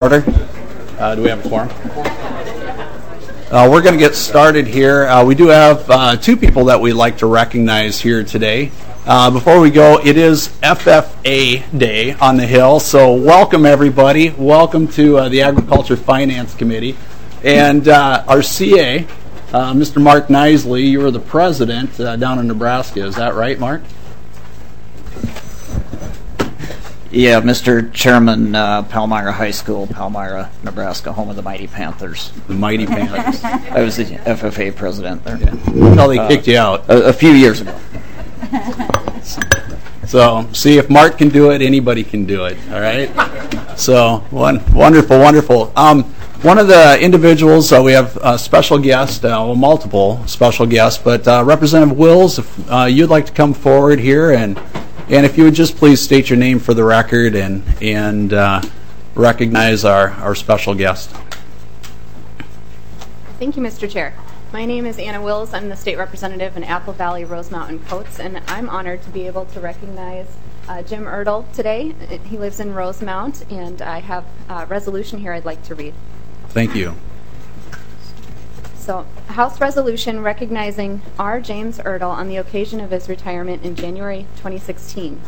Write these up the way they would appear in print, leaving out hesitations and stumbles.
Order. Do we have a quorum? We're going to get started here. We do have two people that we'd like to recognize here today. Before we go, it is FFA Day on the Hill, so welcome everybody. Welcome to the Agriculture Finance Committee. And our CA, Mr. Mark Knisely, you were the president down in Nebraska. Is that right, Mark? Yeah, Mr. Chairman, Palmyra High School, Palmyra, Nebraska, home of the Mighty Panthers. The Mighty Panthers. I was the FFA president there. Yeah. Until they kicked you out. A few years ago. So, see, if Mark can do it, anybody can do it, all right? So, wonderful. One of the individuals, we have a special guest, multiple special guests, but Representative Wills, if you'd like to come forward here, and if you would just please state your name for the record and recognize our special guest. Thank you, Mr. Chair. My name is Anna Wills. I'm the state representative in Apple Valley, Rosemount, and Coates, and I'm honored to be able to recognize Jim Ertl today. He lives in Rosemount, and I have a resolution here I'd like to read. Thank you. So, House Resolution recognizing R. James Ertl on the occasion of his retirement in January 2016.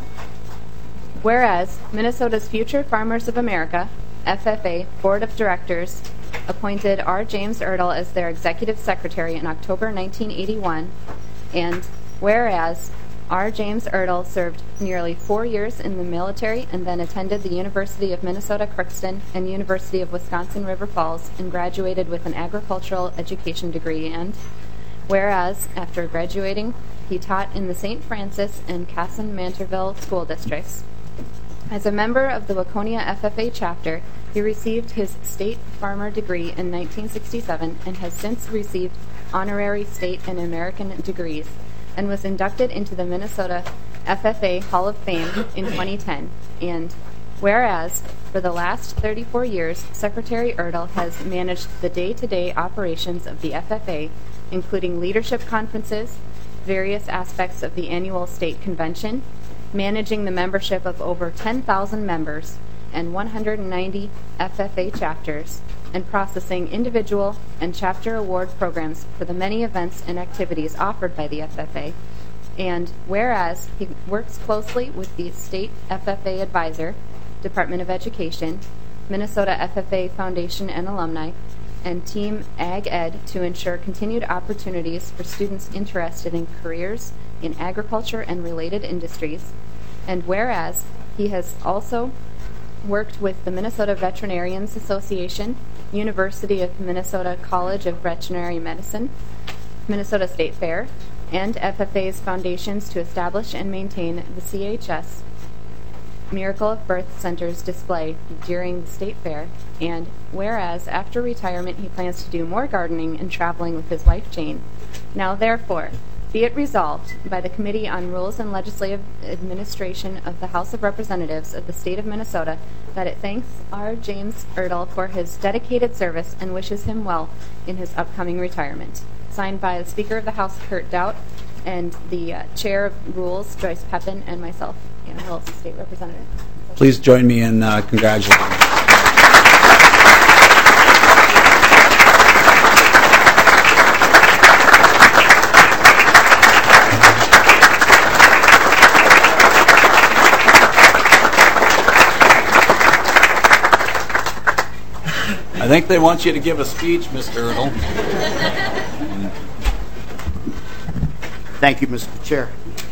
Whereas Minnesota's Future Farmers of America, FFA, Board of Directors appointed R. James Ertl as their executive secretary in October 1981, and whereas R. James Ertl served nearly 4 years in the military and then attended the University of Minnesota Crookston and University of Wisconsin River Falls and graduated with an agricultural education degree, and whereas after graduating he taught in the St. Francis and Casson-Mantorville school districts. As a member of the Waconia FFA chapter, he received his state farmer degree in 1967 and has since received honorary state and American degrees, and was inducted into the Minnesota FFA Hall of Fame in 2010. And whereas, for the last 34 years, Secretary Ertl has managed the day-to-day operations of the FFA, including leadership conferences, various aspects of the annual state convention, managing the membership of over 10,000 members and 190 FFA chapters, and processing individual and chapter award programs for the many events and activities offered by the FFA. And whereas he works closely with the State FFA Advisor, Department of Education, Minnesota FFA Foundation and Alumni, and Team Ag Ed to ensure continued opportunities for students interested in careers in agriculture and related industries. And whereas he has also worked with the Minnesota Veterinarians Association, University of Minnesota College of Veterinary Medicine, Minnesota State Fair, and FFA's foundations to establish and maintain the CHS Miracle of Birth Center's display during the State Fair. And whereas after retirement he plans to do more gardening and traveling with his wife Jane. Now therefore, be it resolved by the Committee on Rules and Legislative Administration of the House of Representatives of the State of Minnesota that it thanks R. James Ertl for his dedicated service and wishes him well in his upcoming retirement. Signed by the Speaker of the House, Kurt Daudt, and the Chair of Rules, Joyce Pepin, and myself, Anna Wills, State Representative. Please join me in congratulating. I think they want you to give a speech, Mr. Ertl. Thank you, Mr. Chair.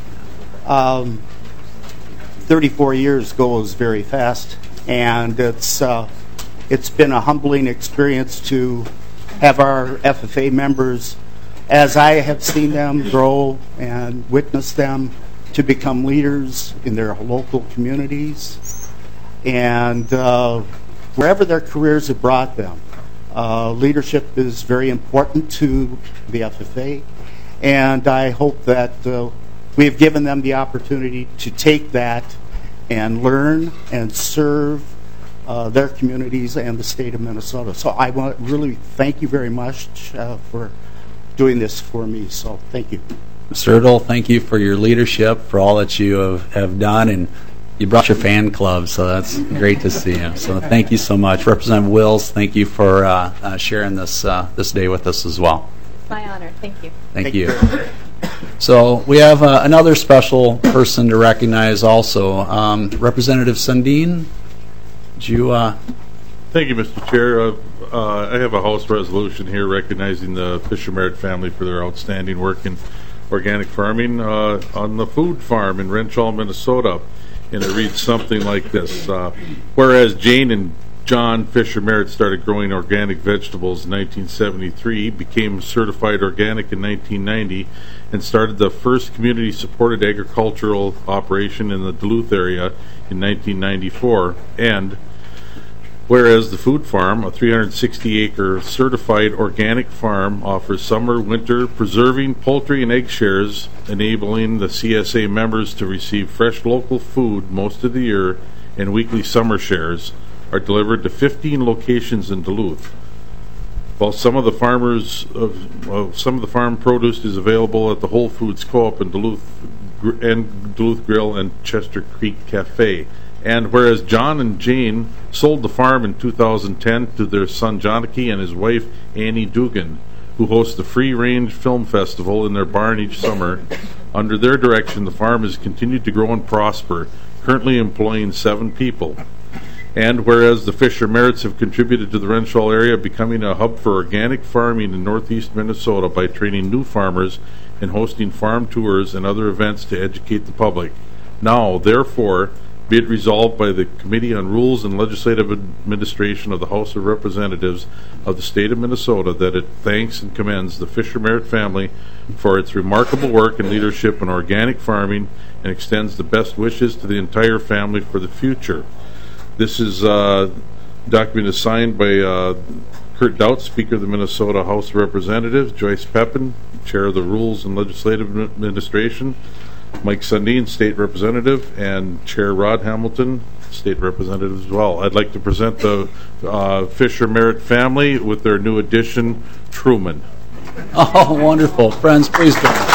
34 years goes very fast, and it's been a humbling experience to have our FFA members, as I have seen them grow and witness them to become leaders in their local communities, and wherever their careers have brought them. Leadership is very important to the FFA, and I hope that we have given them the opportunity to take that and learn and serve their communities and the state of Minnesota. So I want to really thank you very much for doing this for me. So thank you. Mr. Ertl, thank you for your leadership, for all that you have done, and You brought your fan club, so that's great to see you. So thank you so much. Representative Wills, thank you for sharing this day with us as well. It's my honor. Thank you. Thank you. So we have another special person to recognize also. Representative Sundin, would you... Thank you, Mr. Chair. I have a House resolution here recognizing the Fisher Merritt family for their outstanding work in organic farming on the food farm in Renshaw, Minnesota. And it reads something like this. Whereas Jane and John Fisher Merritt started growing organic vegetables in 1973, became certified organic in 1990, and started the first community-supported agricultural operation in the Duluth area in 1994. And whereas the food farm, a 360-acre certified organic farm, offers summer-winter preserving poultry and egg shares, enabling the CSA members to receive fresh local food most of the year, and weekly summer shares are delivered to 15 locations in Duluth. While some of the farm produce is available at the Whole Foods Co-op in Duluth Grill and Chester Creek Cafe. And whereas John and Jane sold the farm in 2010 to their son Jonathan and his wife Annie Dugan, who host the Free Range Film Festival in their barn each summer, under their direction the farm has continued to grow and prosper, currently employing 7 people. And whereas the Fisher Merritts have contributed to the Renshaw area becoming a hub for organic farming in northeast Minnesota by training new farmers and hosting farm tours and other events to educate the public. Now, therefore, be it resolved by the Committee on Rules and Legislative Administration of the House of Representatives of the State of Minnesota that it thanks and commends the Fisher Merritt family for its remarkable work and leadership in organic farming and extends the best wishes to the entire family for the future. This is document is signed by Kurt Doubt, Speaker of the Minnesota House of Representatives, Joyce Pepin, Chair of the Rules and Legislative Administration, Mike Sundin, State Representative, and Chair Rod Hamilton, State Representative as well. I'd like to present the Fisher Merritt family with their new addition, Truman. Oh, wonderful. Friends, please join us.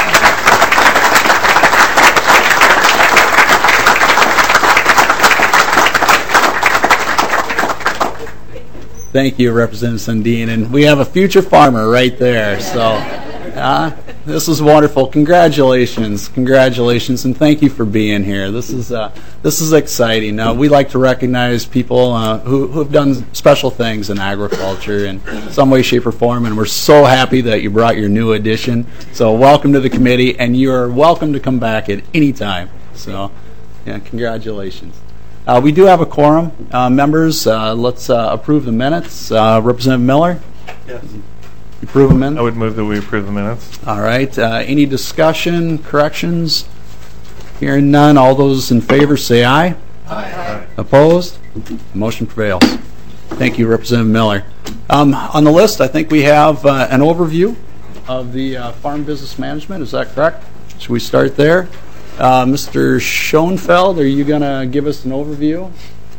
Thank you, Representative Sundin. And we have a future farmer right there. So this is wonderful. Congratulations. Congratulations. And thank you for being here. This is exciting. We like to recognize people who have done special things in agriculture in some way, shape, or form. And we're so happy that you brought your new addition. So welcome to the committee. And you're welcome to come back at any time. So, yeah, congratulations. We do have a quorum. Members, let's approve the minutes. Representative Miller? Yes. Approve the minutes? I would move that we approve the minutes. All right. Any discussion, corrections? Hearing none. All those in favor say aye. Aye. Opposed? Motion prevails. Thank you, Representative Miller. On the list, I think we have an overview of the farm business management. Is that correct? Should we start there? Mr. Schoenfeld, are you going to give us an overview?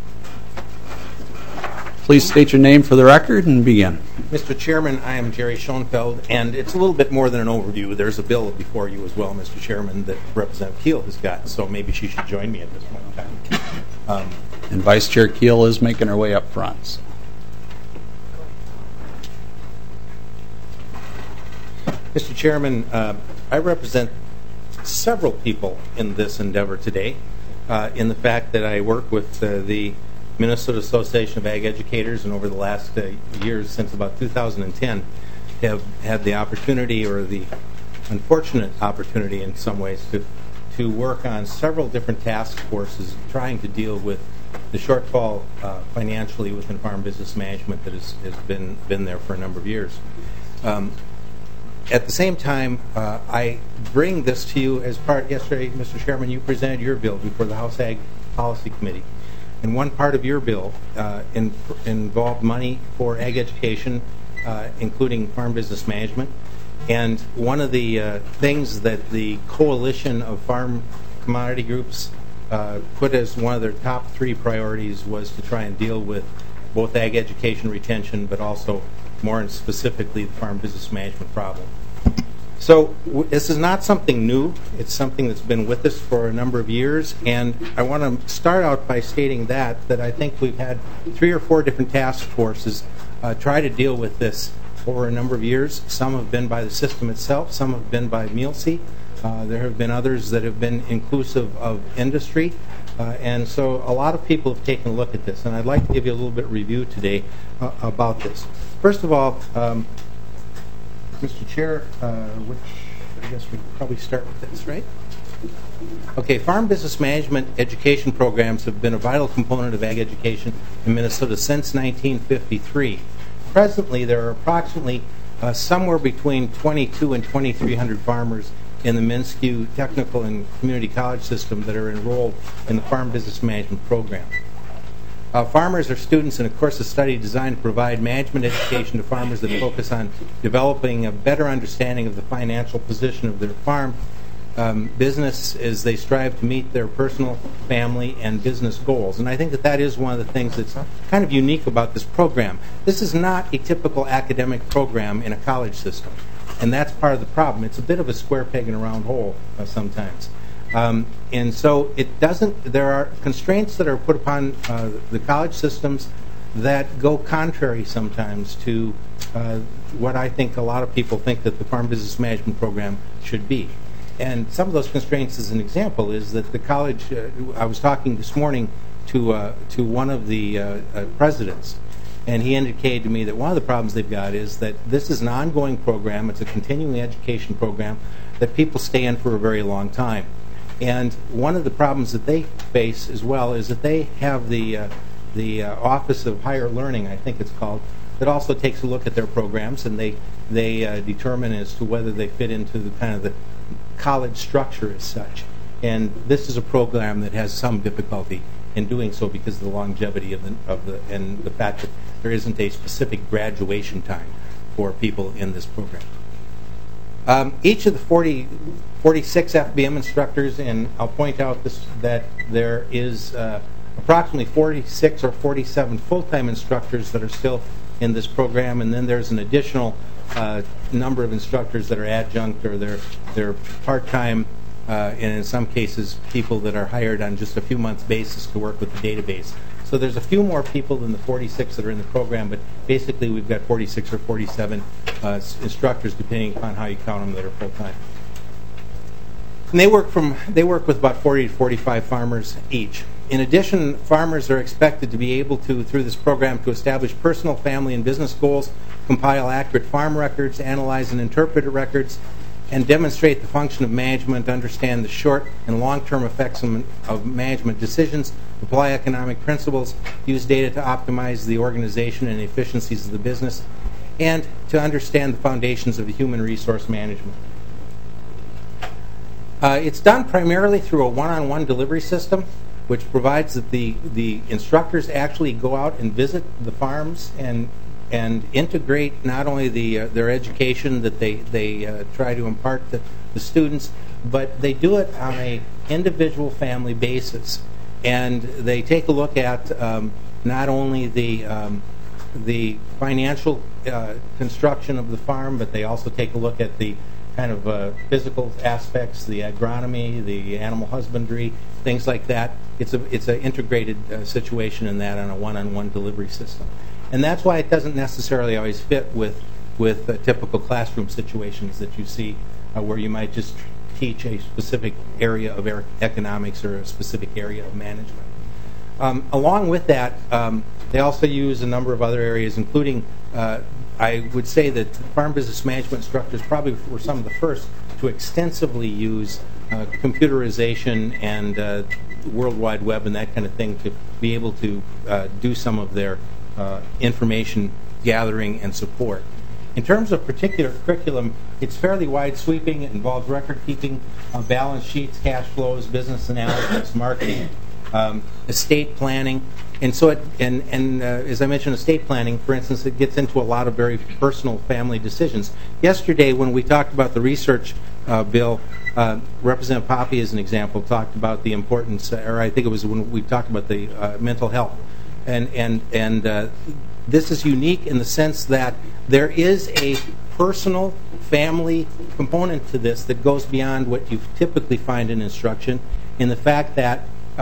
Please state your name for the record and begin. Mr. Chairman, I am Jerry Schoenfeld, and it's a little bit more than an overview. There's a bill before you as well, Mr. Chairman, that Representative Keel has got, so maybe she should join me at this point in time. And Vice Chair Keel is making her way up front. So. Mr. Chairman, I represent several people in this endeavor today, in the fact that I work with the Minnesota Association of Ag Educators, and over the last years, since about 2010, have had the opportunity, or the unfortunate opportunity in some ways, to work on several different task forces trying to deal with the shortfall financially within farm business management that has been there for a number of years. At the same time, I bring this to you as part, yesterday, Mr. Chairman, you presented your bill before the House Ag Policy Committee. And one part of your bill involved money for ag education, including farm business management. And one of the things that the coalition of farm commodity groups put as one of their top 3 priorities was to try and deal with both ag education retention, but also more specifically the farm business management problem. So this is not something new. It's something that's been with us for a number of years, and I want to start out by stating that I think we've had 3 or 4 different task forces try to deal with this over a number of years. Some have been by the system itself. Some have been by MEALC. There have been others that have been inclusive of industry. And so a lot of people have taken a look at this, and I'd like to give you a little bit of review today about this. First of all, Mr. Chair, which I guess we could probably start with this, right? Okay, farm business management education programs have been a vital component of ag education in Minnesota since 1953. Presently, there are approximately somewhere between 22 and 2,300 farmers in the MnSCU technical and community college system that are enrolled in the farm business management program. Farmers are students in a course of study designed to provide management education to farmers that focus on developing a better understanding of the financial position of their farm business as they strive to meet their personal, family, and business goals. And I think that is one of the things that's kind of unique about this program. This is not a typical academic program in a college system, and that's part of the problem. It's a bit of a square peg in a round hole sometimes. And so there are constraints that are put upon the college systems that go contrary sometimes to what I think a lot of people think that the farm business management program should be. And some of those constraints, as an example, is that the college, I was talking this morning to one of the presidents, and he indicated to me that one of the problems they've got is that this is an ongoing program, it's a continuing education program that people stay in for a very long time. And one of the problems that they face as well is that they have the Office of Higher Learning, I think it's called, that also takes a look at their programs, and they determine as to whether they fit into the kind of the college structure as such. And this is a program that has some difficulty in doing so because of the longevity and the fact that there isn't a specific graduation time for people in this program. Each of the 46 FBM instructors, and I'll point out that there is approximately 46 or 47 full-time instructors that are still in this program, and then there's an additional number of instructors that are adjunct or they're part-time, and in some cases people that are hired on just a few months basis to work with the database. So there's a few more people than the 46 that are in the program, but basically we've got 46 or 47 instructors, depending upon how you count them, that are full-time. And they work with about 40 to 45 farmers each. In addition, farmers are expected to be able to, through this program, to establish personal, family, and business goals, compile accurate farm records, analyze and interpret records, and demonstrate the function of management, understand the short and long-term effects of management decisions, apply economic principles, use data to optimize the organization and efficiencies of the business, and to understand the foundations of human resource management. It's done primarily through a one-on-one delivery system, which provides that the instructors actually go out and visit the farms and integrate not only their education that they try to impart to the students, but they do it on a individual family basis. And they take a look at not only the financial construction of the farm, but they also take a look at the kind of physical aspects, the agronomy, the animal husbandry, things like that. It's an integrated situation in that on a one-on-one delivery system. And that's why it doesn't necessarily always fit with typical classroom situations that you see where you might just teach a specific area of economics or a specific area of management. Along with that, they also use a number of other areas, including I would say that farm business management instructors probably were some of the first to extensively use computerization and World Wide Web and that kind of thing to be able to do some of their information gathering and support. In terms of particular curriculum, it's fairly wide-sweeping. It involves record keeping, balance sheets, cash flows, business analysis, marketing, estate planning. And so, as I mentioned, estate planning, for instance, it gets into a lot of very personal family decisions. Yesterday, when we talked about the research bill, Representative Poppy, as an example, talked about the importance, or I think it was when we talked about the mental health. And this is unique in the sense that there is a personal family component to this that goes beyond what you typically find in instruction, in the fact that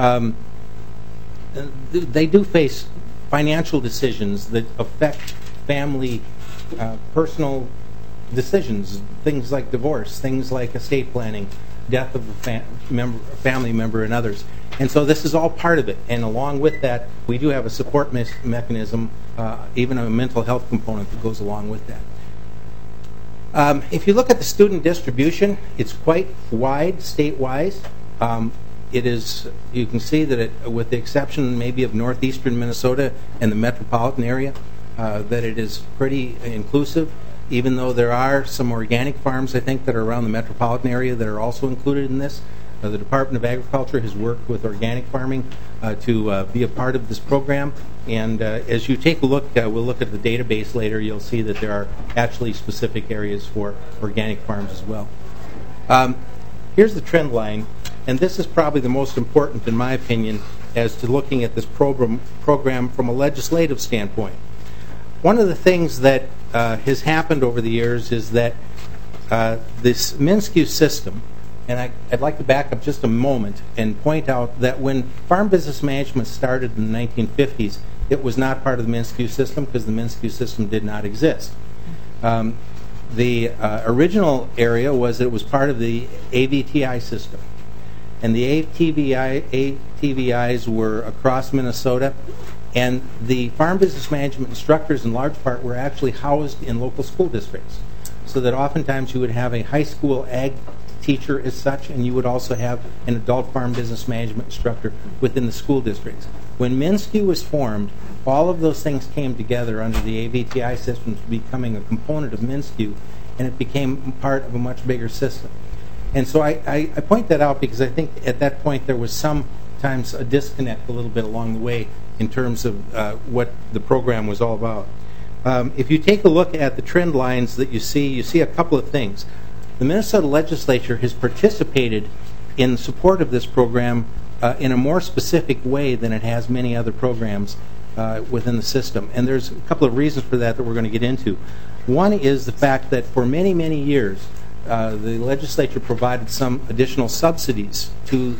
they do face financial decisions that affect family personal decisions, things like divorce, things like estate planning, death of a family member, and others. And so this is all part of it. And along with that, we do have a support mechanism, even a mental health component that goes along with that. If you look at the student distribution, it's quite wide state-wise. It is, you can see that with the exception maybe of northeastern Minnesota and the metropolitan area, that it is pretty inclusive, even though there are some organic farms, I think, that are around the metropolitan area that are also included in this. The Department of Agriculture has worked with organic farming to be a part of this program. And as you take a look, we'll look at the database later, you'll see that there are actually specific areas for organic farms as well. Here's the trend line, and this is probably the most important, in my opinion, as to looking at this program from a legislative standpoint. One of the things that has happened over the years is that this MnSCU system, and I'd like to back up just a moment and point out that when farm business management started in the 1950s, it was not part of the MnSCU system because the MnSCU system did not exist. The original area was it was part of the AVTI system. And the ATVIs were across Minnesota, and the farm business management instructors in large part were actually housed in local school districts. So that oftentimes you would have a high school ag teacher as such, and you would also have an adult farm business management instructor within the school districts. When MnSCU was formed, all of those things came together under the AVTI system, becoming a component of MnSCU, and it became part of a much bigger system. And so I point that out because I think at that point there was sometimes a disconnect a little bit along the way in terms of what the program was all about. If you take a look at the trend lines that you see a couple of things. The Minnesota legislature has participated in support of this program in a more specific way than it has many other programs within the system. And there's a couple of reasons for that we're going to get into. One is the fact that for many, many years, the legislature provided some additional subsidies to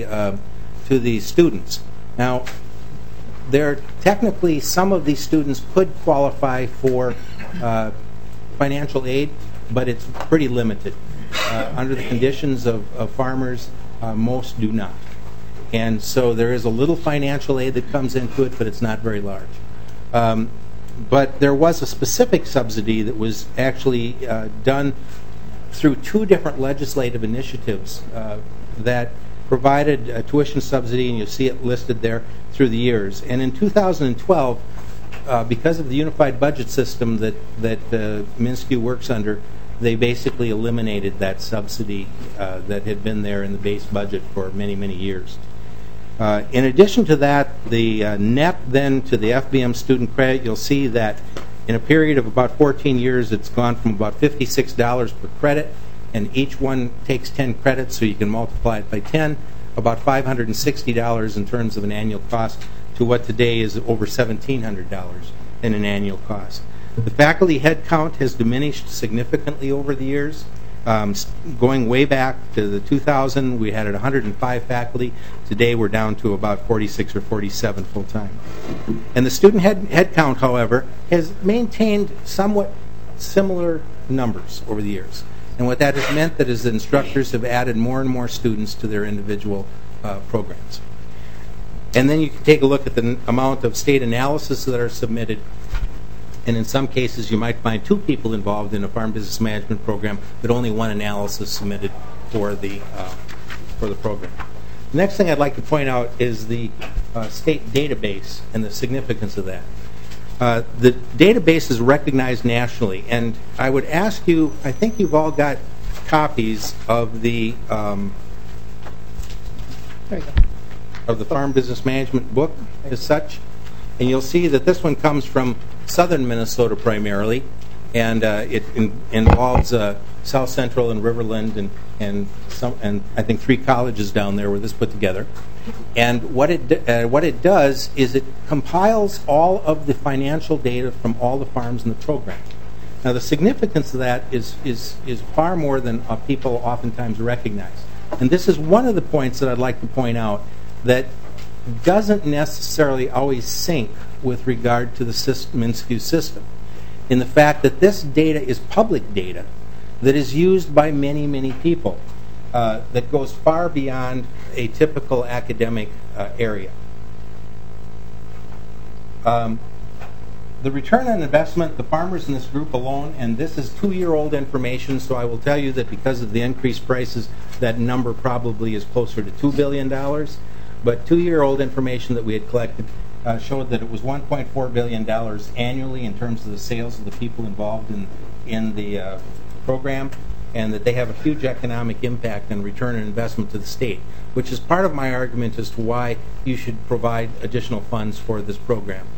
the students. Now, technically, some of these students could qualify for financial aid, but it's pretty limited. Under the conditions of farmers, most do not. And so there is a little financial aid that comes into it, but it's not very large. But there was a specific subsidy that was actually done through two different legislative initiatives that provided a tuition subsidy, and you'll see it listed there through the years. And in 2012, because of the unified budget system that MnSCU works under, they basically eliminated that subsidy that had been there in the base budget for many, many years. In addition to that, the net then to the FBM student credit, you'll see that in a period of about 14 years, it's gone from about $56 per credit, and each one takes 10 credits, so you can multiply it by 10, about $560 in terms of an annual cost, to what today is over $1,700 in an annual cost. The faculty headcount has diminished significantly over the years. Going way back to the 2000, we had 105 faculty. Today we're down to about 46 or 47 full-time. And the student headcount, however, has maintained somewhat similar numbers over the years. And what that has meant that is the instructors have added more and more students to their individual programs. And then you can take a look at the amount of state analysis that are submitted. And in some cases, you might find two people involved in a farm business management program, but only one analysis submitted for the program. The next thing I'd like to point out is the state database and the significance of that. The database is recognized nationally, and I would ask you, I think you've all got copies of the farm business management book as such, and you'll see that this one comes from southern Minnesota primarily, and it involves South Central and Riverland and I think 3 colleges down there where this put together. And what it does is it compiles all of the financial data from all the farms in the program. Now, the significance of that is far more than people oftentimes recognize. And this is one of the points that I'd like to point out that doesn't necessarily always sync with regard to the MnSCU system, in the fact that this data is public data that is used by many, many people that goes far beyond a typical academic area. The return on investment, the farmers in this group alone, and this is 2-year-old information, so I will tell you that because of the increased prices, that number probably is closer to $2 billion. But 2-year-old information that we had collected showed that it was $1.4 billion annually in terms of the sales of the people involved in the program, and that they have a huge economic impact and return on investment to the state, which is part of my argument as to why you should provide additional funds for this program.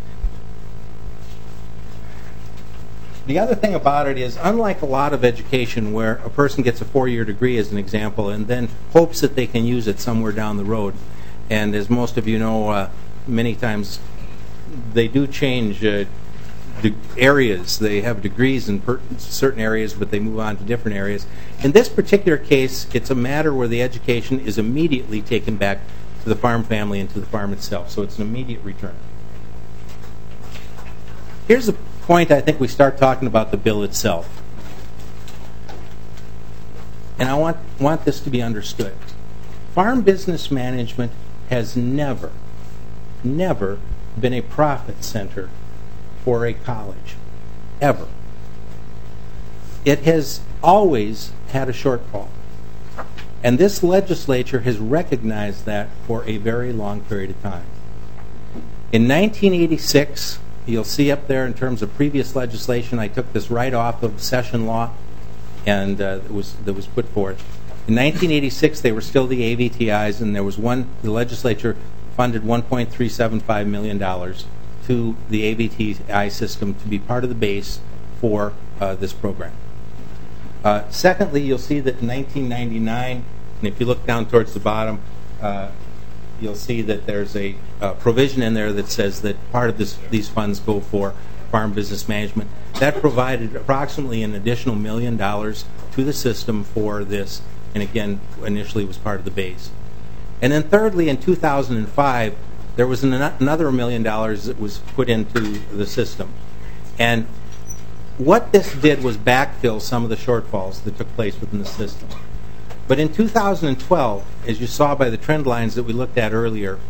The other thing about it is, unlike a lot of education where a person gets a 4-year degree, as an example, and then hopes that they can use it somewhere down the road, and as most of you know, many times they do change areas. They have degrees in certain areas, but they move on to different areas. In this particular case, it's a matter where the education is immediately taken back to the farm family and to the farm itself, so it's an immediate return. Here's a point I think we start talking about the bill itself. And I want this to be understood. Farm business management has never been a profit center for a college, ever. It has always had a shortfall. And this legislature has recognized that for a very long period of time. In 1986, you'll see up there in terms of previous legislation, I took this right off of session law and that was put forth. In 1986, they were still the AVTIs, and there was the legislature funded $1.375 million to the AVTI system to be part of the base for this program. Secondly, you'll see that in 1999, and if you look down towards the bottom, you'll see that there's a provision in there that says that part of these funds go for farm business management. That provided approximately an additional $1 million to the system for this, and again, initially was part of the base. And then thirdly, in 2005, there was another $1 million that was put into the system. And what this did was backfill some of the shortfalls that took place within the system. But in 2012, as you saw by the trend lines that we looked at earlier,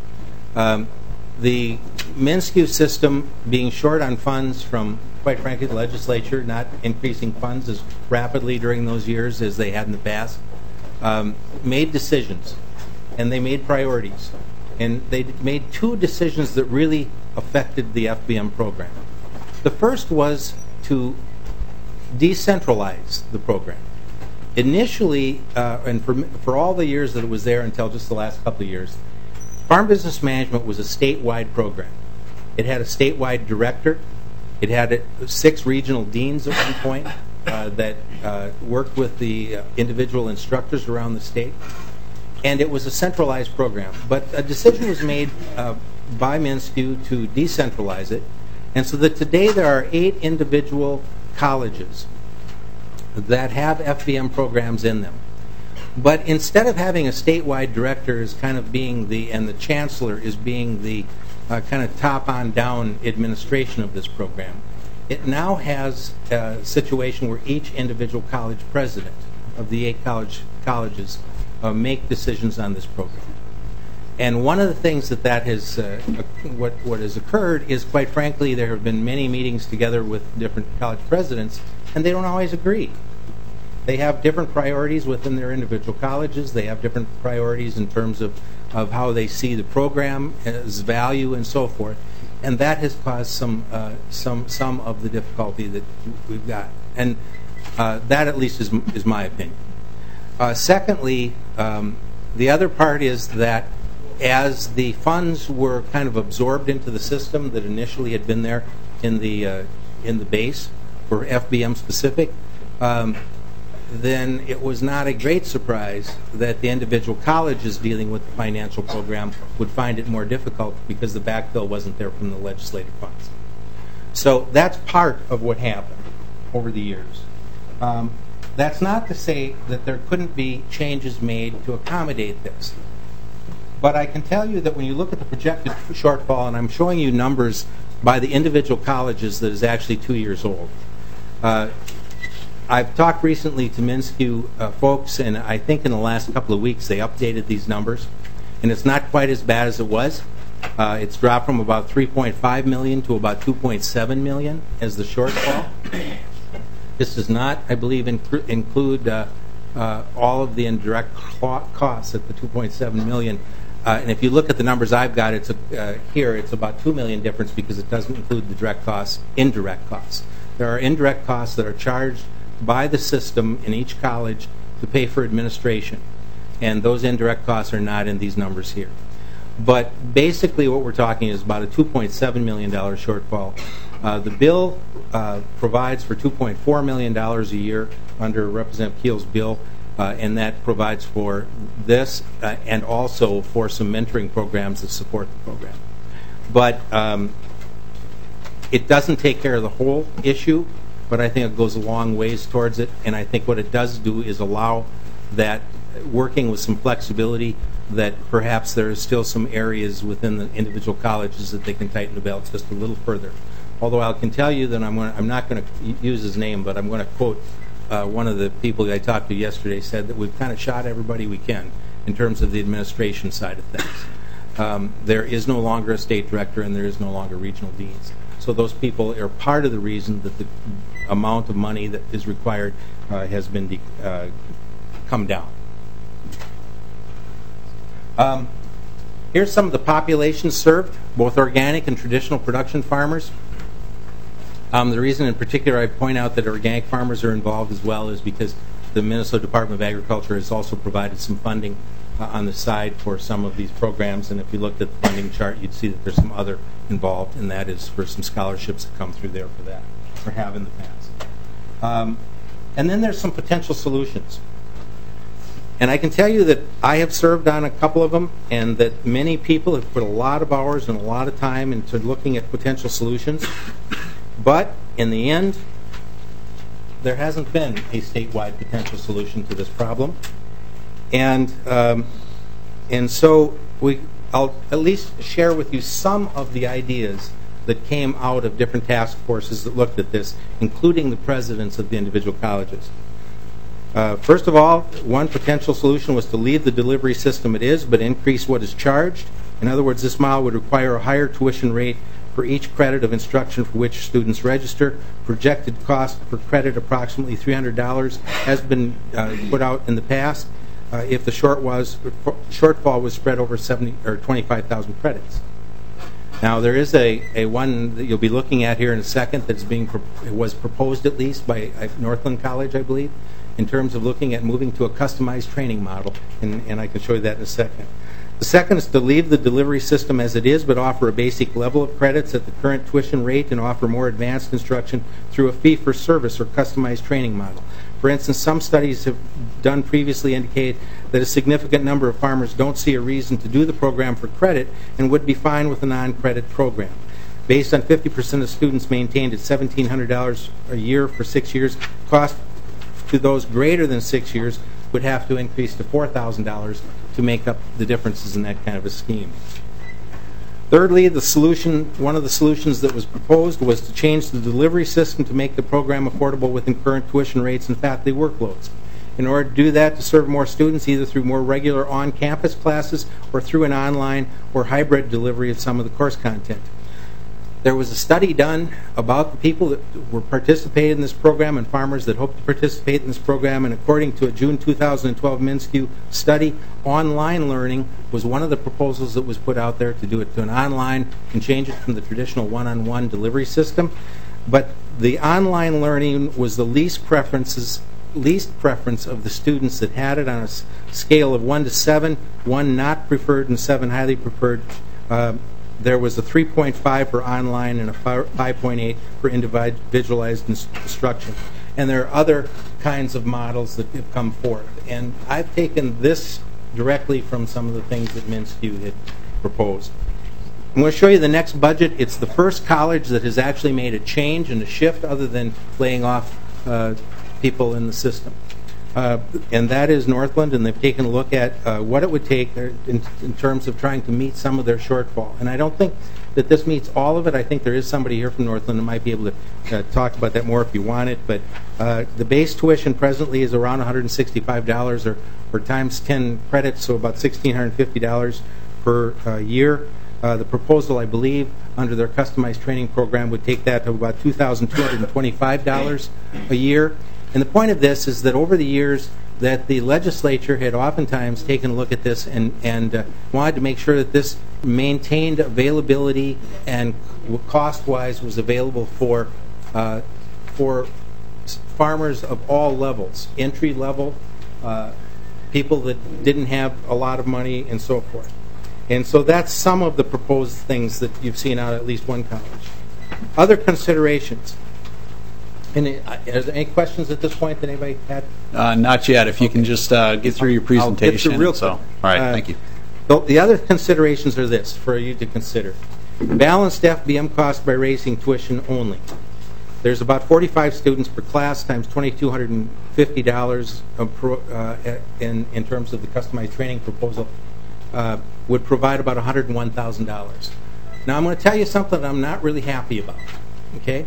the MnSCU system being short on funds from, quite frankly, the legislature not increasing funds as rapidly during those years as they had in the past, made decisions, and they made priorities. And they made 2 decisions that really affected the FBM program. The first was to decentralize the program. Initially, and for all the years that it was there until just the last couple of years, farm business management was a statewide program. It had a statewide director. It had 6 regional deans at one point that worked with the individual instructors around the state. And it was a centralized program. But a decision was made by MnSCU to decentralize it. And so that today there are 8 individual colleges that have FBM programs in them. But instead of having a statewide director as kind of being and the chancellor is being the kind of top-on-down administration of this program, it now has a situation where each individual college president of the 8 colleges make decisions on this program. And one of the things that has, what has occurred is, quite frankly, there have been many meetings together with different college presidents, and they don't always agree. They have different priorities within their individual colleges. They have different priorities in terms of how they see the program as value and so forth. And that has caused some of the difficulty that we've got. And that, at least, is my opinion. Secondly, the other part is that as the funds were kind of absorbed into the system that initially had been there in the base for FBM specific, then it was not a great surprise that the individual colleges dealing with the financial program would find it more difficult because the backfill wasn't there from the legislative funds. So that's part of what happened. over the years. That's not to say that there couldn't be changes made to accommodate this. But I can tell you that when you look at the projected shortfall, and I'm showing you numbers by the individual colleges that is actually 2 years old. I've talked recently to MnSCU folks, and I think in the last couple of weeks they updated these numbers. And it's not quite as bad as it was. It's dropped from about 3.5 million to about 2.7 million as the shortfall. This does not, I believe, include all of the indirect costs at the 2.7 million. And if you look at the numbers I've got, here it's about 2 million difference because it doesn't include the direct costs, indirect costs. There are indirect costs that are charged by the system in each college to pay for administration. And those indirect costs are not in these numbers here. But basically what we're talking is about a $2.7 million shortfall. The bill provides for $2.4 million a year under Representative Keel's bill, and that provides for this and also for some mentoring programs that support the program. But it doesn't take care of the whole issue, but I think it goes a long ways towards it, and I think what it does do is allow that working with some flexibility that perhaps there are still some areas within the individual colleges that they can tighten the belt just a little further. Although I can tell you that I'm not going to use his name, but I'm going to quote one of the people that I talked to yesterday said that we've kind of shot everybody we can in terms of the administration side of things. There is no longer a state director and there is no longer regional deans. So those people are part of the reason that the amount of money that is required has been come down. Here's some of the populations served, both organic and traditional production farmers. The reason in particular I point out that organic farmers are involved as well is because the Minnesota Department of Agriculture has also provided some funding on the side for some of these programs, and if you looked at the funding chart you'd see that there's some other involved, and that is for some scholarships that come through there for that, or have in the past. And then there's some potential solutions. And I can tell you that I have served on a couple of them, and that many people have put a lot of hours and a lot of time into looking at potential solutions. But in the end, there hasn't been a statewide potential solution to this problem. And so I'll at least share with you some of the ideas that came out of different task forces that looked at this, including the presidents of the individual colleges. First of all, one potential solution was to leave the delivery system it is, but increase what is charged. In other words, this model would require a higher tuition rate for each credit of instruction for which students register. Projected cost per credit approximately $300 has been put out in the past if the shortfall was spread over 70 or 25,000 credits. Now there is a one that you'll be looking at here in a second that's was proposed at least by Northland College, I believe, in terms of looking at moving to a customized training model, and I can show you that in a second. The second is to leave the delivery system as it is, but offer a basic level of credits at the current tuition rate and offer more advanced instruction through a fee-for-service or customized training model. For instance, some studies have done previously indicate that a significant number of farmers don't see a reason to do the program for credit and would be fine with a non-credit program. Based on 50% of students maintained at $1,700 a year for 6 years, cost to those greater than 6 years would have to increase to $4,000 to make up the differences in that kind of a scheme. Thirdly, one of the solutions that was proposed was to change the delivery system to make the program affordable within current tuition rates and faculty workloads. In order to do that, to serve more students, either through more regular on-campus classes or through an online or hybrid delivery of some of the course content. There was a study done about the people that were participating in this program and farmers that hoped to participate in this program, and according to a June 2012 MnSCU study, online learning was one of the proposals that was put out there to do it to an online and change it from the traditional one-on-one delivery system. But the online learning was the least preference of the students that had it on a scale of 1 to 7, 1 not preferred and 7 highly preferred. There was a 3.5 for online and a 5.8 for individualized instruction. And there are other kinds of models that have come forth. And I've taken this directly from some of the things that MnSCU had proposed. I'm going to show you the next budget. It's the first college that has actually made a change and a shift other than laying off people in the system. And that is Northland, and they've taken a look at what it would take in terms of trying to meet some of their shortfall. And I don't think that this meets all of it. I think there is somebody here from Northland that might be able to talk about that more if you want it. But the base tuition presently is around $165 or times 10 credits, so about $1,650 per year. The proposal, I believe, under their customized training program would take that to about $2,225 a year. And the point of this is that over the years that the legislature had oftentimes taken a look at this and wanted to make sure that this maintained availability and cost-wise was available for farmers of all levels, entry level, people that didn't have a lot of money, and so forth. And so that's some of the proposed things that you've seen out of at least one college. Other considerations. Are there any questions at this point that anybody had? Not yet. If you can just get through your presentation. I'll get through real quick. All right, thank you. The other considerations are this for you to consider. Balanced FBM cost by raising tuition only. There's about 45 students per class times $2,250 in terms of the customized training proposal. Would provide about $101,000. Now, I'm going to tell you something that I'm not really happy about, okay?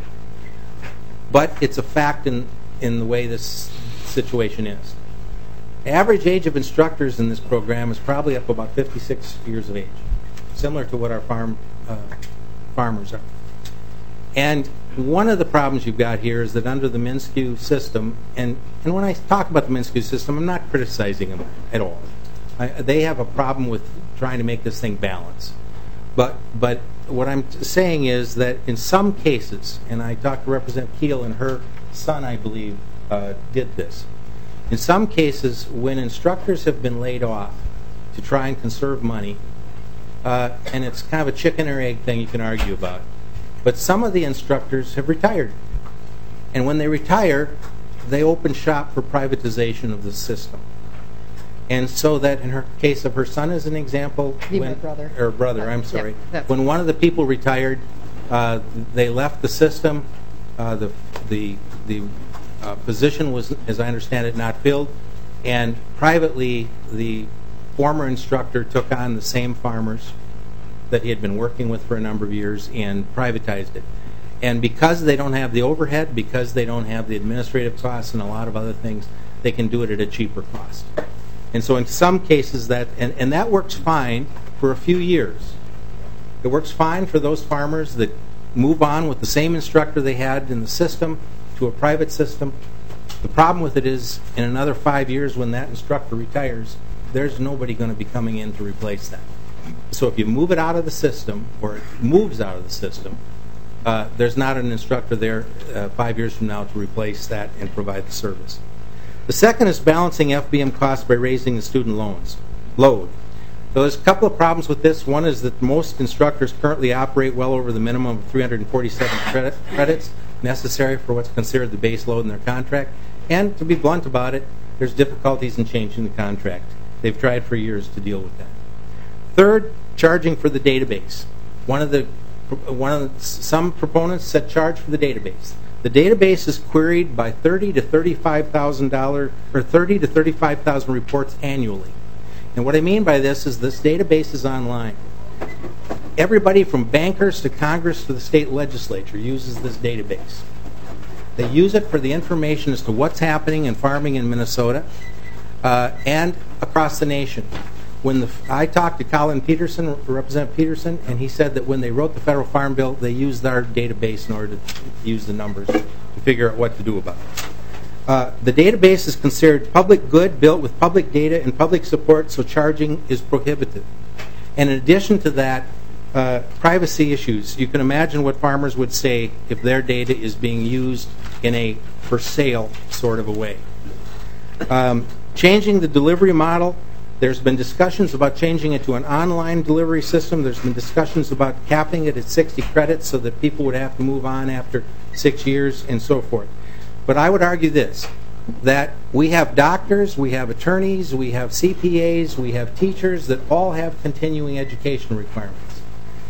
But it's a fact in the way this situation is. Average age of instructors in this program is probably up about 56 years of age, similar to what our farmers are. And one of the problems you've got here is that under the MnSCU system, and when I talk about the MnSCU system, I'm not criticizing them at all. They have a problem with trying to make this thing balance. But what I'm saying is that in some cases, and I talked to Representative Keel and her son, I believe, did this. In some cases, when instructors have been laid off to try and conserve money, and it's kind of a chicken or egg thing you can argue about, but some of the instructors have retired. And when they retire, they open shop for privatization of the system. And so that in her case of her son as an example, when one of the people retired, they left the system. The position was, as I understand it, not filled. And privately, the former instructor took on the same farmers that he had been working with for a number of years and privatized it. And because they don't have the overhead, because they don't have the administrative costs and a lot of other things, they can do it at a cheaper cost. And so in some cases that works fine for a few years. It works fine for those farmers that move on with the same instructor they had in the system to a private system. The problem with it is in another 5 years when that instructor retires, there's nobody going to be coming in to replace that. So if you move it out of the system, or it moves out of the system, there's not an instructor there 5 years from now to replace that and provide the service. The second is balancing FBM costs by raising the student load. So there's a couple of problems with this. One is that most instructors currently operate well over the minimum of 347 credits necessary for what's considered the base load in their contract. And to be blunt about it, there's difficulties in changing the contract. They've tried for years to deal with that. Third, charging for the database. Some proponents said charge for the database. The database is queried by $30,000 to $35,000 or 30 to 35,000 reports annually. And what I mean by this is this database is online. Everybody from bankers to Congress to the state legislature uses this database. They use it for the information as to what's happening in farming in Minnesota and across the nation. I talked to Colin Peterson, Representative Peterson, and he said that when they wrote the federal farm bill, they used our database in order to use the numbers to figure out what to do about it. The database is considered public good, built with public data and public support, so charging is prohibited. And in addition to that, privacy issues. You can imagine what farmers would say if their data is being used in a for sale sort of a way. Changing the delivery model. There's been discussions about changing it to an online delivery system. There's been discussions about capping it at 60 credits so that people would have to move on after 6 years and so forth. But I would argue this, that we have doctors, we have attorneys, we have CPAs, we have teachers that all have continuing education requirements.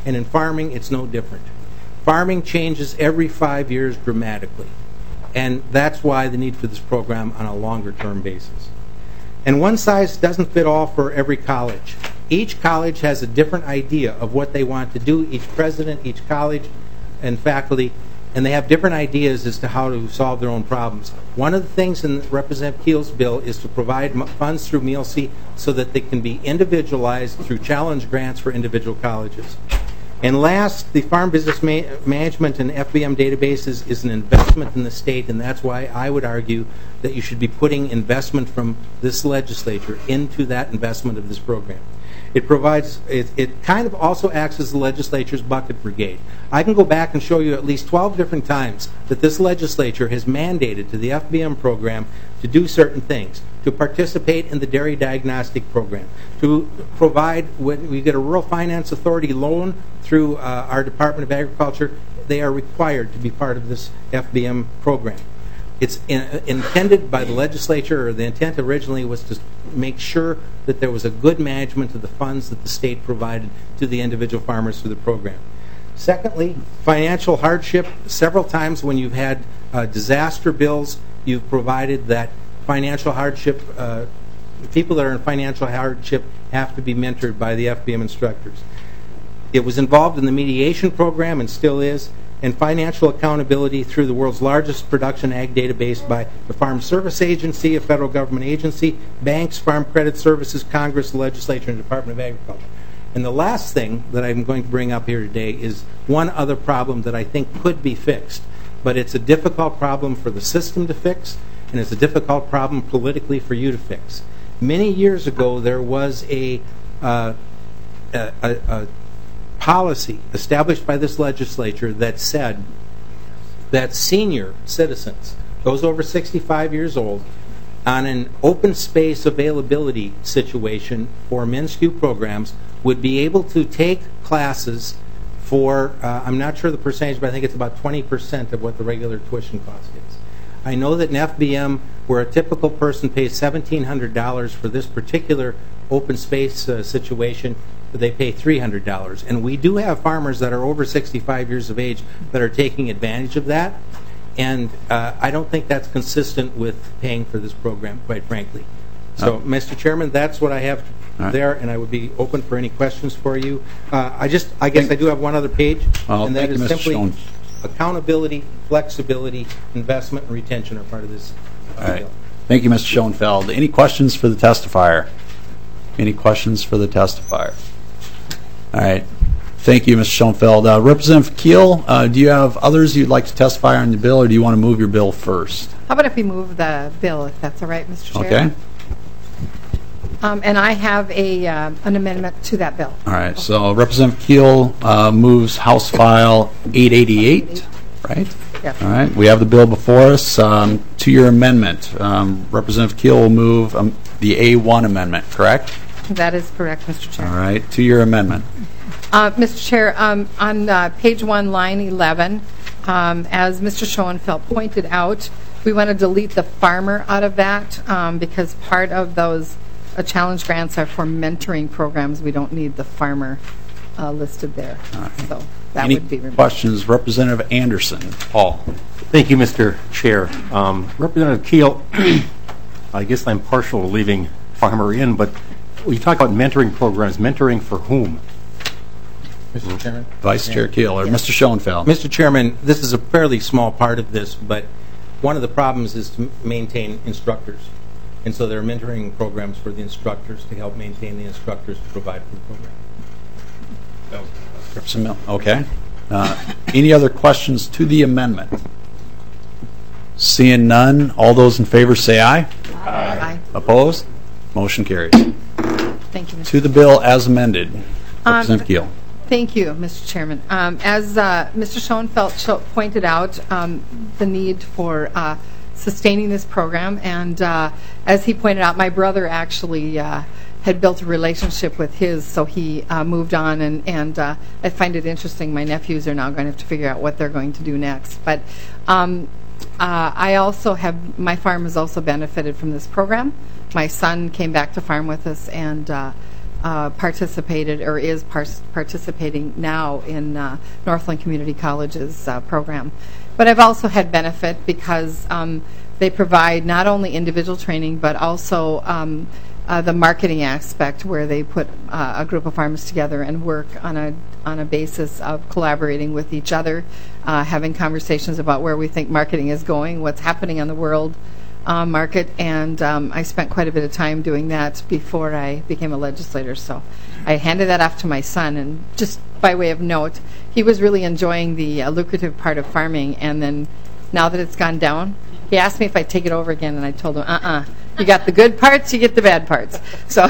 And in farming, it's no different. Farming changes every 5 years dramatically. And that's why the need for this program on a longer-term basis. And one size doesn't fit all for every college. Each college has a different idea of what they want to do, each president, each college, and faculty, and they have different ideas as to how to solve their own problems. One of the things in Representative Keel's bill is to provide funds through MEALC so that they can be individualized through challenge grants for individual colleges. And last, the Farm Business Management and FBM databases is an investment in the state, and that's why I would argue that you should be putting investment from this legislature into that investment of this program. It provides, it kind of also acts as the legislature's bucket brigade. I can go back and show you at least 12 different times that this legislature has mandated to the FBM program to do certain things, to participate in the dairy diagnostic program, to provide, when we get a Rural Finance Authority loan through our Department of Agriculture, they are required to be part of this FBM program. It's intended by the legislature, or the intent originally was to make sure that there was a good management of the funds that the state provided to the individual farmers through the program. Secondly, financial hardship. Several times when you've had disaster bills, you've provided that financial hardship, people that are in financial hardship have to be mentored by the FBM instructors. It was involved in the mediation program and still is, and financial accountability through the world's largest production ag database by the Farm Service Agency, a federal government agency, banks, Farm Credit Services, Congress, the legislature, and the Department of Agriculture. And the last thing that I'm going to bring up here today is one other problem that I think could be fixed, but it's a difficult problem for the system to fix, and it's a difficult problem politically for you to fix. Many years ago, there was a policy established by this legislature that said that senior citizens, those over 65 years old, on an open space availability situation for MnSCU programs would be able to take classes for, I'm not sure the percentage, but I think it's about 20% of what the regular tuition cost is. I know that in FBM, where a typical person pays $1,700 for this particular open space situation, they pay $300. And we do have farmers that are over 65 years of age that are taking advantage of that. And I don't think that's consistent with paying for this program, quite frankly. So, Mr. Chairman, that's what I have there, and I would be open for any questions for you. I guess I do have one other page, and that is simply accountability, flexibility, investment, and retention are part of this bill. Thank you, Mr. Schoenfeld. Any questions for the testifier? Any questions for the testifier? All right. Thank you, Mr. Schoenfeld. Representative Keel, do you have others you'd like to testify on the bill, or do you want to move your bill first? How about if we move the bill, if that's all right, Mr. Chair? Okay. And I have an amendment to that bill. All right. So Representative Keel moves House File 888, right? Yes. All right. We have the bill before us. To your amendment, Representative Keel will move the A1 amendment, correct? That is correct, Mr. Chair. All right. To your amendment. Mr. Chair, on page 1, line 11, as Mr. Schoenfeld pointed out, we want to delete the farmer out of that because part of those challenge grants are for mentoring programs. We don't need the farmer listed there. Right. So that would be removed. Questions? Representative Anderson. Paul. Thank you, Mr. Chair. Representative Keel, I guess I'm partial to leaving farmer in, but we talk about mentoring programs. Mentoring for whom? Mr. Chairman? Vice Chair Keel or Mr. Schoenfeld. Mr. Chairman, this is a fairly small part of this, but one of the problems is to maintain instructors. And so there are mentoring programs for the instructors to help maintain the instructors to provide for the program. Okay. Any other questions to the amendment? Seeing none, all those in favor say aye. Aye. Opposed? Motion carries. Thank you, Mr. To the bill as amended. Representative Keel. Thank you, Mr. Chairman. As Mr. Schoenfeld pointed out, the need for sustaining this program, and as he pointed out, my brother actually had built a relationship with his, so he moved on, and I find it interesting. My nephews are now going to have to figure out what they're going to do next. But I also have, my farm has also benefited from this program. My son came back to farm with us, and participated or is participating now in Northland Community College's program. But I've also had benefit because they provide not only individual training but also the marketing aspect, where they put a group of farmers together and work on a basis of collaborating with each other, having conversations about where we think marketing is going, what's happening on the world market, and I spent quite a bit of time doing that before I became a legislator. So I handed that off to my son, and just by way of note, he was really enjoying the lucrative part of farming, and then now that it's gone down, he asked me if I'd take it over again, and I told him, you got the good parts, you get the bad parts. So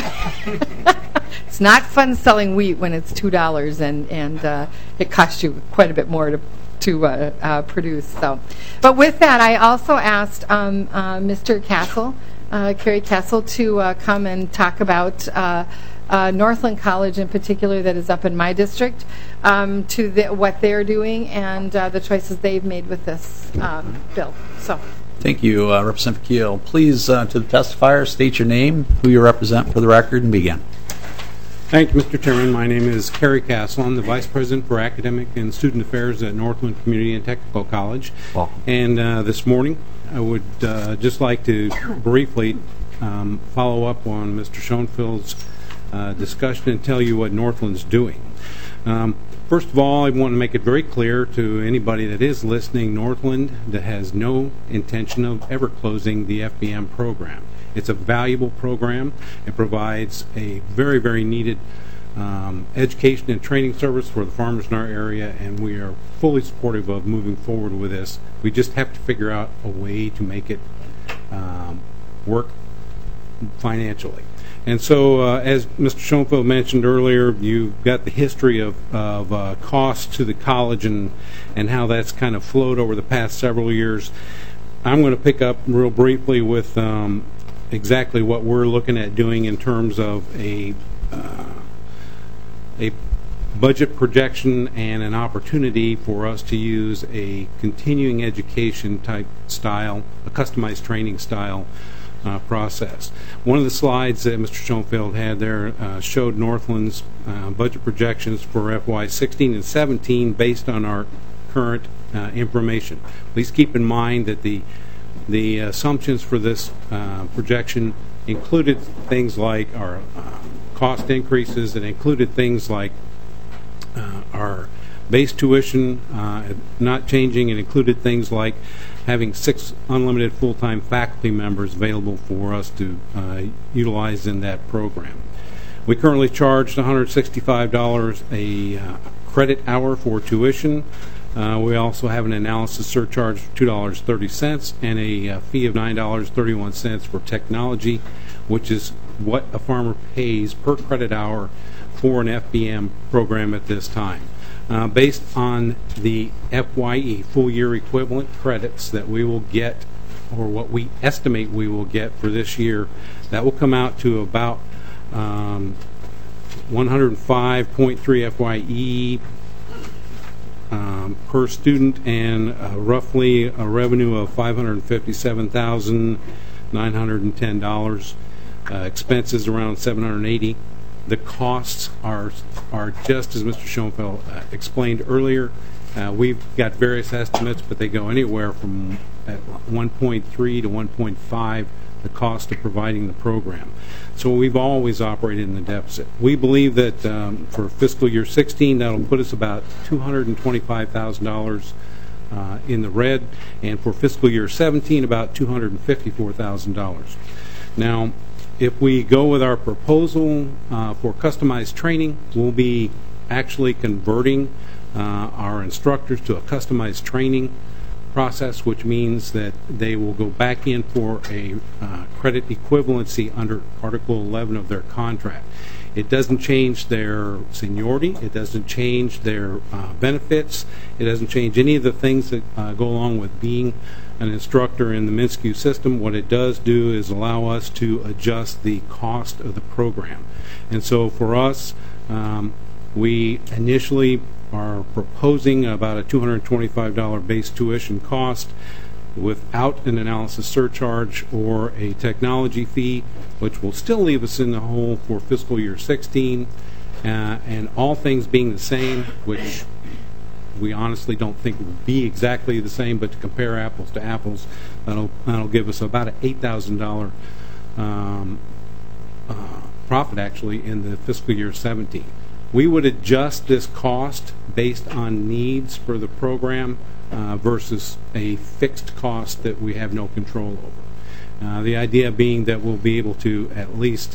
it's not fun selling wheat when it's $2 and it costs you quite a bit more to produce. So, but with that, I also asked Mr. Castle, Kerry Castle, to come and talk about Northland College in particular, that is up in my district, what they're doing and the choices they've made with this bill. So. Thank you, Representative Keel. Please, to the testifier, state your name, who you represent for the record, and begin. Thank you, Mr. Chairman. My name is Kerry Castle. I'm the Vice President for Academic and Student Affairs at Northland Community and Technical College. Welcome. And this morning, I would just like to briefly follow up on Mr. Schoenfeld's discussion and tell you what Northland's doing. First of all, I want to make it very clear to anybody that is listening, Northland that has no intention of ever closing the FBM program. It's a valuable program. It provides a very, very needed education and training service for the farmers in our area, and we are fully supportive of moving forward with this. We just have to figure out a way to make it work financially. And so, as Mr. Schoenfeld mentioned earlier, you've got the history of cost to the college and how that's kind of flowed over the past several years. I'm going to pick up real briefly with exactly what we're looking at doing in terms of a budget projection and an opportunity for us to use a continuing education type style, a customized training style process. One of the slides that Mr. Schoenfeld had there showed Northland's budget projections for FY 16 and 17 based on our current information. Please keep in mind that the assumptions for this projection included things like our cost increases. It included things like our base tuition not changing. It included things like having 6 unlimited full-time faculty members available for us to utilize in that program. We currently charge $165 a credit hour for tuition. We also have an analysis surcharge of $2.30 and a fee of $9.31 for technology, which is what a farmer pays per credit hour for an FBM program at this time. Based on the FYE, full year equivalent credits that we will get, or what we estimate we will get for this year, that will come out to about 105.3 FYE per student, and roughly a revenue of $557,910. Expenses around $780. The costs are just as Mr. Schoenfeld explained earlier. We've got various estimates, but they go anywhere from 1.3 to 1.5 the cost of providing the program. So we've always operated in the deficit. We believe that for fiscal year 16, that'll put us about $225,000 in the red, and for fiscal year 17, about $254,000. Now, if we go with our proposal for customized training, we'll be actually converting our instructors to a customized training process, which means that they will go back in for a credit equivalency under Article 11 of their contract. It doesn't change their seniority. It doesn't change their benefits. It doesn't change any of the things that go along with being an instructor in the MnSCU system. What it does do is allow us to adjust the cost of the program. And so for us, we initially are proposing about a $225 base tuition cost. without an analysis surcharge or a technology fee, which will still leave us in the hole for fiscal year 16. And all things being the same, which we honestly don't think will be exactly the same, but to compare apples to apples, that'll give us about an $8,000 profit actually in the fiscal year 17. We would adjust this cost based on needs for the program versus a fixed cost that we have no control over. The idea being that we'll be able to at least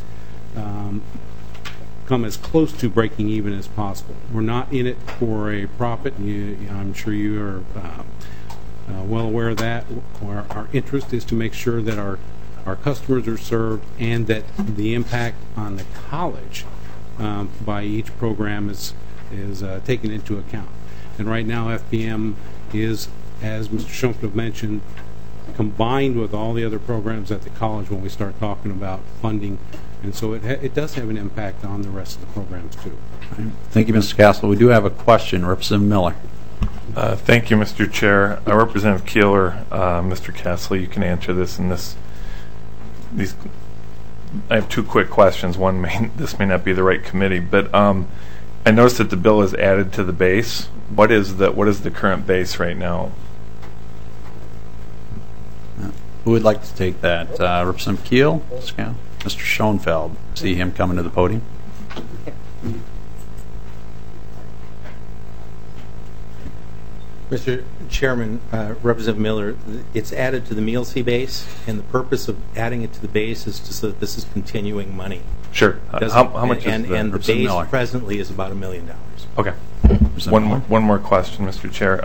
come as close to breaking even as possible. We're not in it for a profit. I'm sure you are well aware of that. Our interest is to make sure that our customers are served and that the impact on the college by each program is taken into account. And right now FBM is, as Mr. Schoenfeld mentioned, combined with all the other programs at the college when we start talking about funding. And so it does have an impact on the rest of the programs, too. Thank you, Mr. Castle. We do have a question. Representative Miller. Thank you, Mr. Chair. Representative Keeler, Mr. Castle, you can answer this. I have two quick questions. One, this may not be the right committee, but I noticed that the bill is added to the base. What is the current base right now? Who would like to take that? Representative Keel? Mr. Schoenfeld. See him coming to the podium. Mr. Chairman, Representative Miller, it's added to the Meal-C base, and the purpose of adding it to the base is so that this is continuing money. Sure. How much is and the base presently is about $1 million. Okay. One more question, Mr. Chair.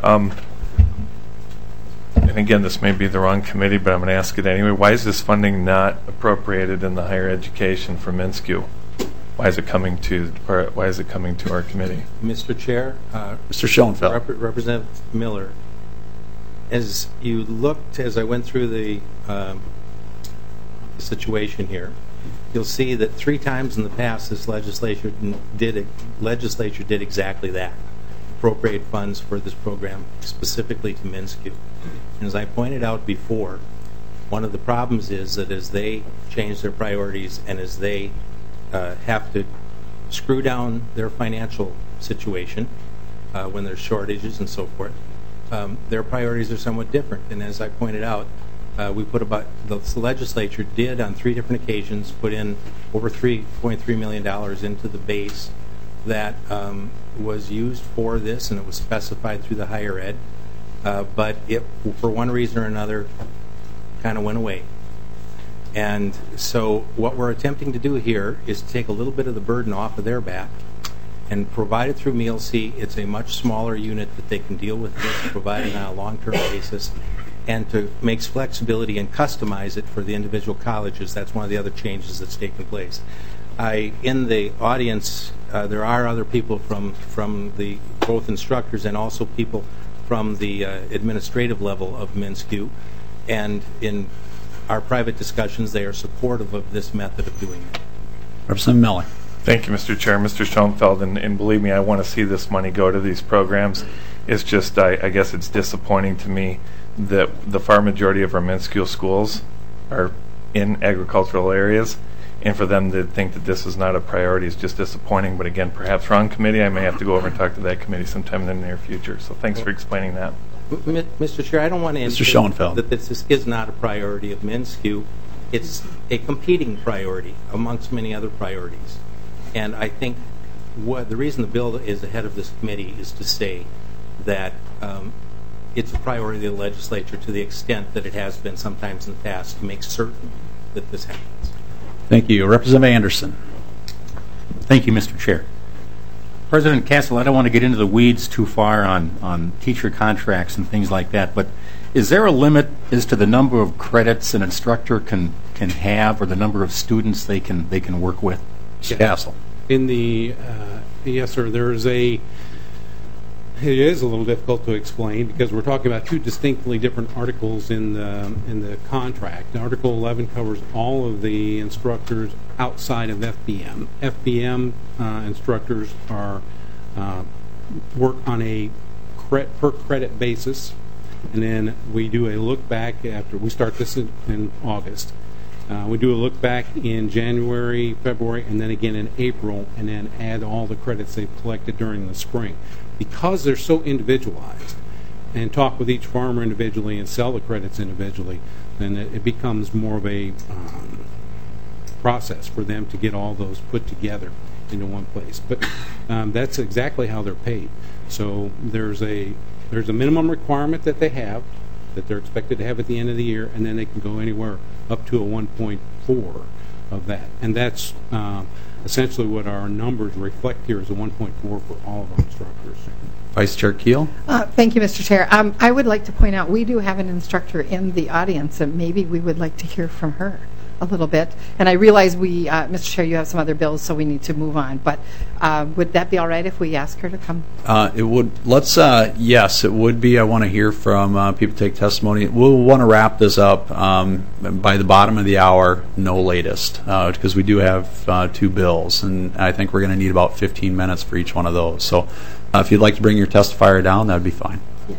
And again, this may be the wrong committee, but I'm going to ask it anyway. Why is this funding not appropriated in the higher education for MnSCU? Why is it coming to our committee? Mr. Chair, Mr. Schoenfeld. Representative Miller, as you looked, as I went through the situation here, you'll see that 3 times in the past this legislature did exactly that. Appropriate funds for this program specifically to MnSCU. And as I pointed out before, one of the problems is that as they change their priorities and as they have to screw down their financial situation when there's shortages and so forth, their priorities are somewhat different. And as I pointed out, we put the legislature did on 3 different occasions put in over $3.3 million into the base that was used for this, and it was specified through the higher ed, but it, for one reason or another, kind of went away. And so what we're attempting to do here is take a little bit of the burden off of their back and provide it through Meal-C. It's a much smaller unit that they can deal with this, provide it on a long-term basis, and to make flexibility and customize it for the individual colleges. That's one of the other changes that's taken place. In the audience, there are other people from the both instructors and also people from the administrative level of MnSCU, and in our private discussions, they are supportive of this method of doing it. Representative Miller. Thank you, Mr. Chair. Mr. Schoenfeld, and believe me, I want to see this money go to these programs. It's just, I guess it's disappointing to me that the far majority of our MnSCU schools are in agricultural areas, and for them to think that this is not a priority is just disappointing. But again, perhaps wrong committee. I may have to go over and talk to that committee sometime in the near future. So thanks for explaining that. Mr. Chair, I don't want to indicate that this is not a priority of MnSCU. It's a competing priority amongst many other priorities. And I think the reason the bill is ahead of this committee is to say that it's a priority of the legislature to the extent that it has been sometimes in the past to make certain that this happens. Thank you. Representative Anderson. Thank you, Mr. Chair. President Castle, I don't want to get into the weeds too far on teacher contracts and things like that, but is there a limit as to the number of credits an instructor can have or the number of students they can work with? Mr. Castle. Yes, sir. It is a little difficult to explain because we're talking about 2 distinctly different articles in the contract. Article 11 covers all of the instructors outside of FBM. FBM instructors are work on a per credit basis, and then we do a look back after we start this in August. We do a look back in January, February, and then again in April, and then add all the credits they've collected during the spring. Because they're so individualized, and talk with each farmer individually and sell the credits individually, then it becomes more of a process for them to get all those put together into one place. But that's exactly how they're paid. So there's a minimum requirement that they have, that they're expected to have at the end of the year, and then they can go anywhere up to a 1.4 of that. And that's essentially what our numbers reflect here, is a 1.4 for all of our instructors. Vice Chair Keel? Thank you, Mr. Chair. I would like to point out we do have an instructor in the audience, and maybe we would like to hear from her a little bit. And I realize Mr. Chair, you have some other bills, so we need to move on. But would that be all right if we ask her to come? It would. Yes, it would be. I want to hear from people take testimony. We'll want to wrap this up by the bottom of the hour, no latest, because we do have 2 bills, and I think we're going to need about 15 minutes for each one of those. So if you'd like to bring your testifier down, that would be fine. Yes.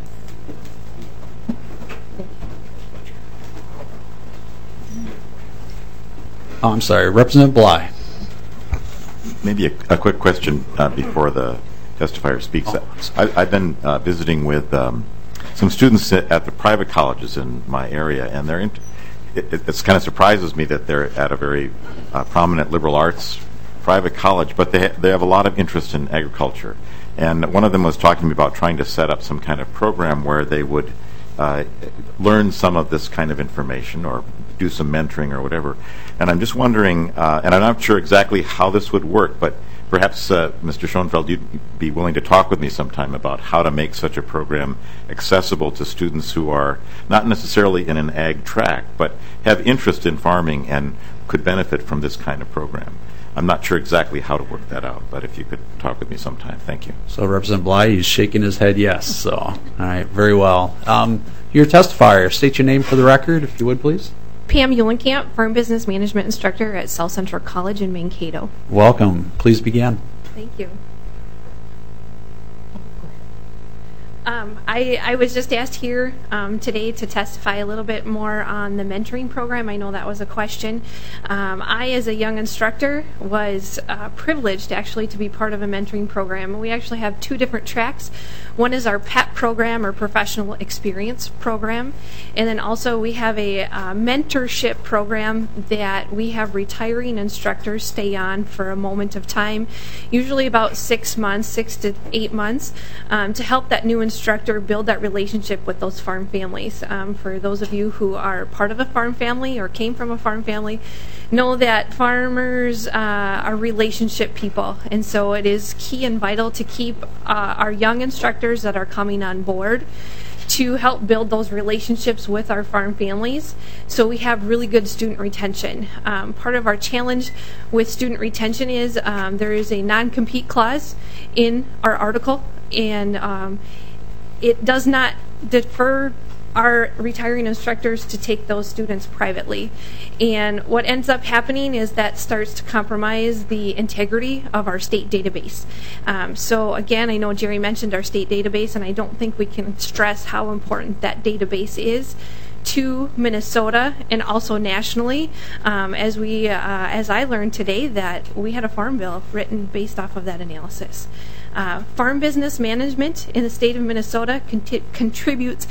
I'm sorry, Representative Bly. Maybe a quick question before the testifier speaks. I've been visiting with some students at the private colleges in my area, and it kind of surprises me that they're at a very prominent liberal arts private college, but they have a lot of interest in agriculture. And one of them was talking to me about trying to set up some kind of program where they would learn some of this kind of information or do some mentoring or whatever. And I'm just wondering, and I'm not sure exactly how this would work, but perhaps, Mr. Schoenfeld, you'd be willing to talk with me sometime about how to make such a program accessible to students who are not necessarily in an ag track, but have interest in farming and could benefit from this kind of program. I'm not sure exactly how to work that out, but if you could talk with me sometime. Thank you. So Representative Bly, he's shaking his head yes. So, all right, very well. Your testifier, state your name for the record, if you would, please. Pam Eulenkamp, Farm Business Management Instructor at South Central College in Mankato. Welcome. Please begin. Thank you. I was just asked here today to testify a little bit more on the mentoring program. I know that was a question. I, as a young instructor, was privileged actually to be part of a mentoring program. We actually have 2 different tracks. One is our PEP program, or Professional Experience program, and then also we have a mentorship program that we have retiring instructors stay on for a moment of time, usually about 6 months, 6 to 8 months, to help that new instructor build that relationship with those farm families. For those of you who are part of a farm family or came from a farm family, know that farmers are relationship people, and so it is key and vital to keep our young instructors that are coming on board to help build those relationships with our farm families, so we have really good student retention. Part of our challenge with student retention is there is a non-compete clause in our article, and it does not defer our retiring instructors to take those students privately. And what ends up happening is that starts to compromise the integrity of our state database. So again, I know Jerry mentioned our state database, and I don't think we can stress how important that database is to Minnesota and also nationally, as I learned today that we had a farm bill written based off of that analysis. Farm business management in the state of Minnesota contributes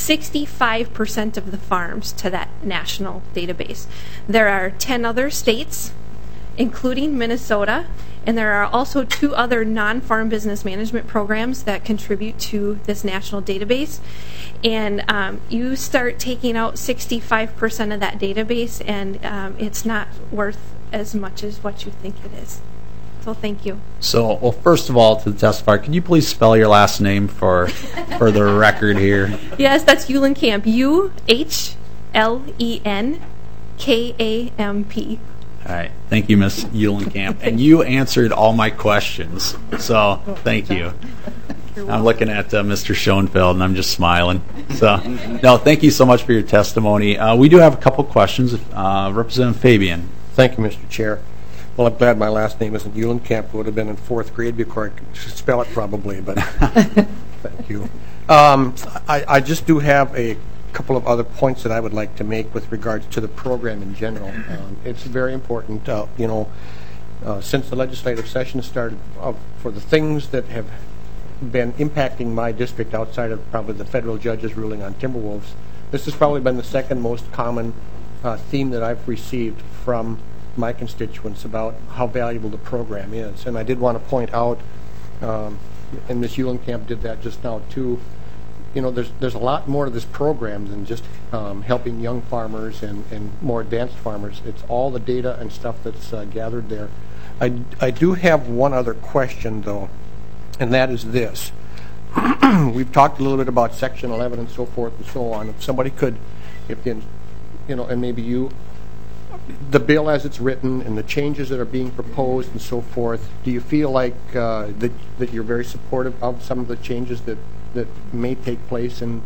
65% of the farms to that national database. There are 10 other states, including Minnesota, and there are also 2 other non-farm business management programs that contribute to this national database. And you start taking out 65% of that database, and it's not worth as much as what you think it is. So thank you. So, well, first of all, to the testifier, could you please spell your last name for the record here? Yes, that's Eulenkamp. UHLENKAMP. All right. Thank you, Ms. Eulenkamp. And you answered all my questions. So, thank you. I'm looking at Mr. Schoenfeld, and I'm just smiling. So, no, thank you so much for your testimony. We do have a couple questions. Representative Fabian. Thank you, Mr. Chair. Well, I'm glad my last name isn't Eulenkamp. It would have been in 4th grade before I could spell it probably, but thank you. I just do have a couple of other points that I would like to make with regards to the program in general. It's very important, since the legislative session started, for the things that have been impacting my district outside of probably the federal judge's ruling on Timberwolves. This has probably been the second most common theme that I've received from my constituents about how valuable the program is. And I did want to point out, and Ms. Eulenkamp did that just now too, there's a lot more to this program than just helping young farmers and more advanced farmers. It's all the data and stuff that's gathered there. I do have one other question, though, and that is this. We've talked a little bit about Section 11 and so forth and so on. If somebody could, and maybe you, the bill as it's written and the changes that are being proposed and so forth, do you feel like that you're very supportive of some of the changes that may take place in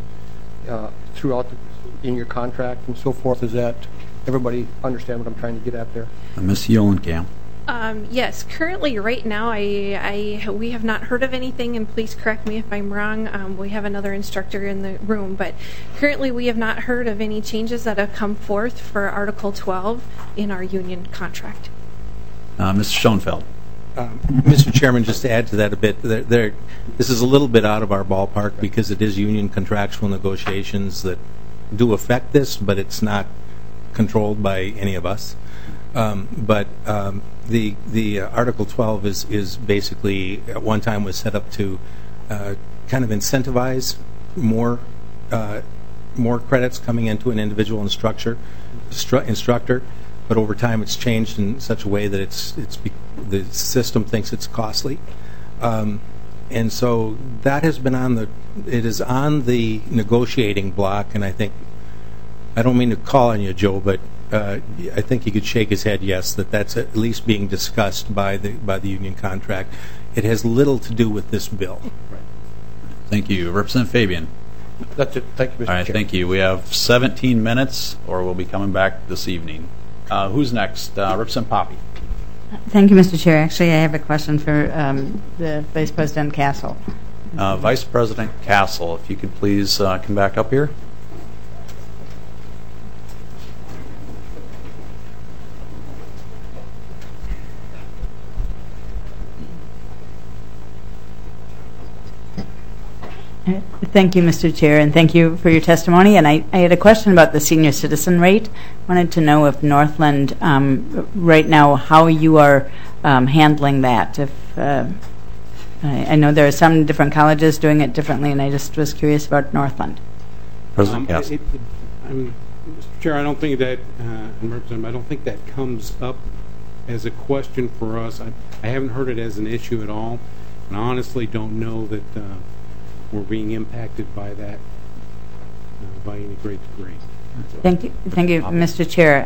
your contract and so forth? Is that everybody understand what I'm trying to get at there? Ms. Eulenkamp. Yes, currently right now we have not heard of anything, and please correct me if I'm wrong. We have another instructor in the room, but currently we have not heard of any changes that have come forth for Article 12 in our union contract. Mr. Schoenfeld. Mr. Chairman, just to add to that a bit, this is a little bit out of our ballpark because it is union contractual negotiations that do affect this, but it's not controlled by any of us. But the Article 12 is basically at one time was set up to kind of incentivize more credits coming into an individual instructor. But over time, it's changed in such a way that the system thinks it's costly, and so that has been it is on the negotiating block. And I don't mean to call on you, Joe, but I think he could shake his head yes, that's at least being discussed by the union contract. It has little to do with this bill. Right. Thank you. Representative Fabian. That's it. Thank you, Mr. All right, Chair. thank you. We have 17 minutes, or we'll be coming back this evening. Who's next? Representative Poppe. Thank you, Mr. Chair. Actually, I have a question for the Vice President Castle. Vice President Castle, if you could please come back up here. Thank you, Mr. Chair, and thank you for your testimony. And I had a question about the senior citizen rate. Wanted to know if Northland, right now, how you are handling that. If I know there are some different colleges doing it differently, and I just was curious about Northland. President Castle. Mr. Chair, I don't think that, I don't think that comes up as a question for us. I haven't heard it as an issue at all, and I honestly don't know that we're being impacted by that by any great degree. Thank you, Mr. Chair.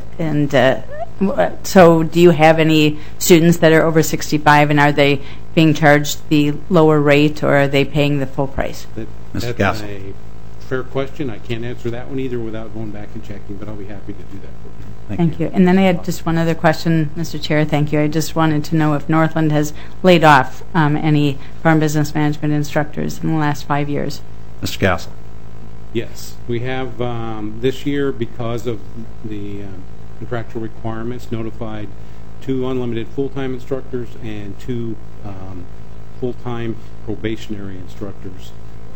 So, do you have any students that are over 65, and are they being charged the lower rate, or are they paying the full price? Mr. Castle. That's a fair question. I can't answer that one either without going back and checking, but I'll be happy to do that for you. Thank you. And then I had just one other question, Mr. Chair. Thank you. I just wanted to know if Northland has laid off any farm business management instructors in the last 5 years. Mr. Castle. Yes. We have this year, because of the contractual requirements, notified 2 unlimited full-time instructors and 2 full-time probationary instructors.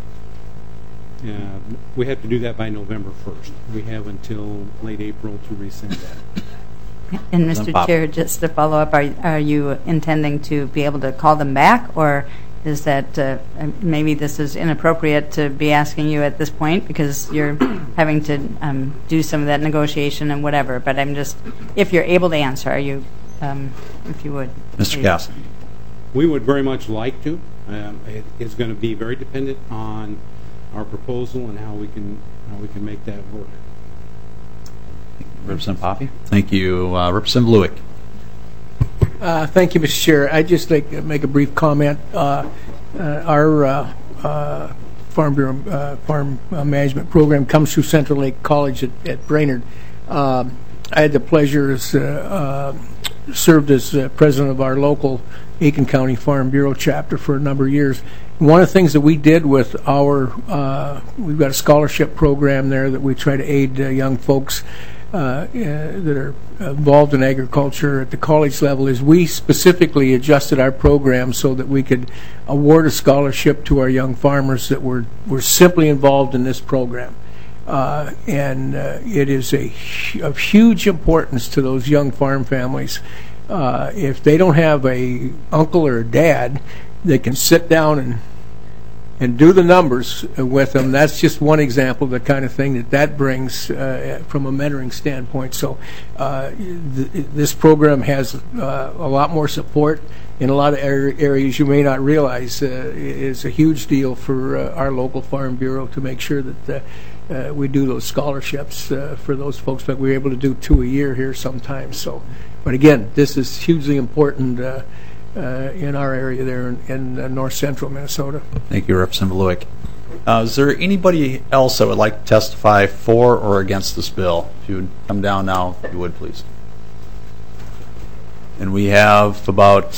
We have to do that by November 1st. We have until late April to rescind that. And Mr. Chair, just to follow up, are you intending to be able to call them back, or is that maybe this is inappropriate to be asking you at this point because you're having to do some of that negotiation and whatever? But I'm just, if you're able to answer, are you, if you would. Mr. Castle. We would very much like to. It is going to be very dependent on our proposal and how we can make that work. Representative Poppe. Thank you. Representative Lueck. Thank you, Mr. Chair. I'd just like to make a brief comment. Our Farm Bureau farm management program comes through Central Lake College at Brainerd. I had the pleasure, served as president of our local Aiken County Farm Bureau chapter for a number of years. One of the things that we did with our, we've got a scholarship program there that we try to aid young folks that are involved in agriculture at the college level, is we specifically adjusted our program so that we could award a scholarship to our young farmers that were simply involved in this program. And it is of huge importance to those young farm families. If they don't have a uncle or a dad that can sit down and do the numbers with them, that's just one example of the kind of thing that brings from a mentoring standpoint. So this program has a lot more support in a lot of areas you may not realize. It's a huge deal for our local Farm Bureau to make sure that we do those scholarships for those folks, but we're able to do 2 a year here sometimes. So, but again, this is hugely important in our area there in north central Minnesota. Thank you, Representative Lewick. Is there anybody else that would like to testify for or against this bill? If you would come down now, if you would, please. And we have about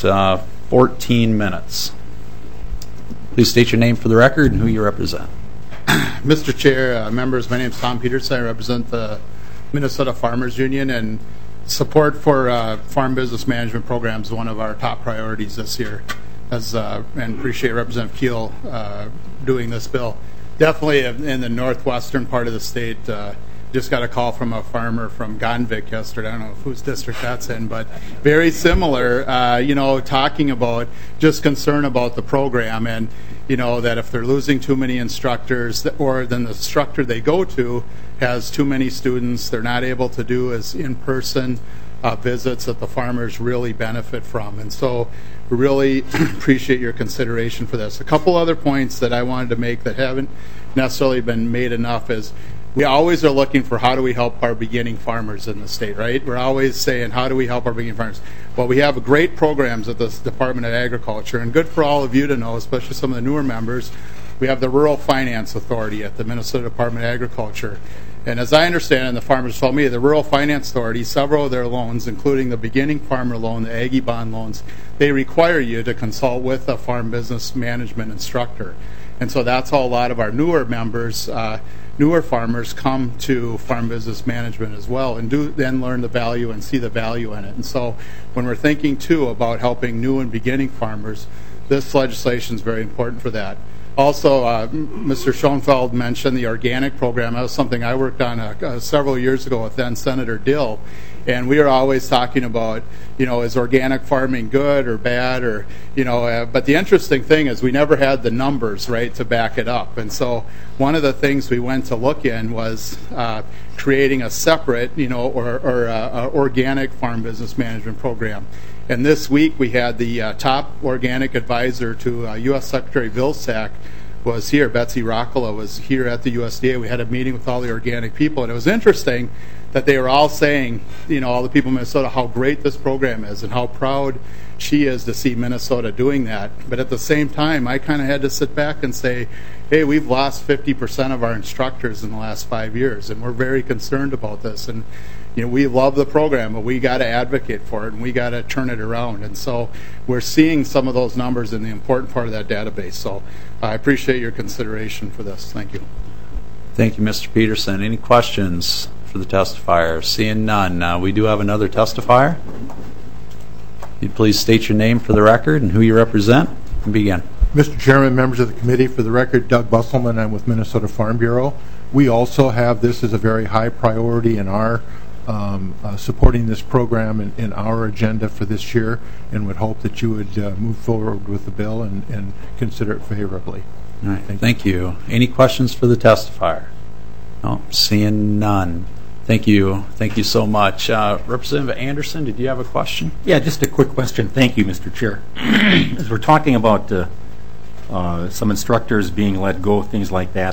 14 minutes. Please state your name for the record and who you represent. Mr. Chair, members, my name is Tom Peterson. I represent the Minnesota Farmers Union, and support for farm business management programs is one of our top priorities this year, and appreciate Representative Keel doing this bill. Definitely in the northwestern part of the state, just got a call from a farmer from Gonvik yesterday. I don't know whose district that's in, but very similar, talking about just concern about the program, and that if they're losing too many instructors, or then the instructor they go to has too many students, they're not able to do as in-person visits that the farmers really benefit from. And so we really appreciate your consideration for this. A couple other points that I wanted to make that haven't necessarily been made enough is we always are looking for how do we help our beginning farmers in the state, right? We're always saying, how do we help our beginning farmers? Well, we have great programs at the Department of Agriculture, and good for all of you to know, especially some of the newer members. We have the Rural Finance Authority at the Minnesota Department of Agriculture. And as I understand, and the farmers told me, the Rural Finance Authority, several of their loans, including the beginning farmer loan, the Aggie Bond loans, they require you to consult with a farm business management instructor. And so that's how a lot of our newer members, newer farmers come to farm business management as well, and do then learn the value and see the value in it. And so when we're thinking too about helping new and beginning farmers, this legislation is very important for that. Also, Mr. Schoenfeld mentioned the organic program. That was something I worked on several years ago with then Senator Dill. And we are always talking about, is organic farming good or bad, or, but the interesting thing is we never had the numbers, right, to back it up. And so one of the things we went to look in was creating a separate, organic farm business management program. And this week we had the top organic advisor to U.S. Secretary Vilsack was here. Betsy Rockala was here at the USDA. We had a meeting with all the organic people, and it was interesting that they were all saying, all the people in Minnesota, how great this program is and how proud she is to see Minnesota doing that. But at the same time, I kind of had to sit back and say, hey, we've lost 50% of our instructors in the last 5 years, and we're very concerned about this. And we love the program, but we got to advocate for it, and we got to turn it around. And so we're seeing some of those numbers in the important part of that database. So I appreciate your consideration for this. Thank you. Thank you, Mr. Peterson. Any questions for the testifier? Seeing none, we do have another testifier. You'd please state your name for the record and who you represent, and begin. Mr. Chairman, members of the committee, for the record, Doug Busselman. I'm with Minnesota Farm Bureau. We also have this as a very high priority in our supporting this program in our agenda for this year, and would hope that you would move forward with the bill and consider it favorably. All right. Thank you. Any questions for the testifier? No, seeing none. Thank you. Thank you so much. Representative Anderson, did you have a question? Yeah, just a quick question. Thank you, Mr. Chair. As we're talking about some instructors being let go, things like that,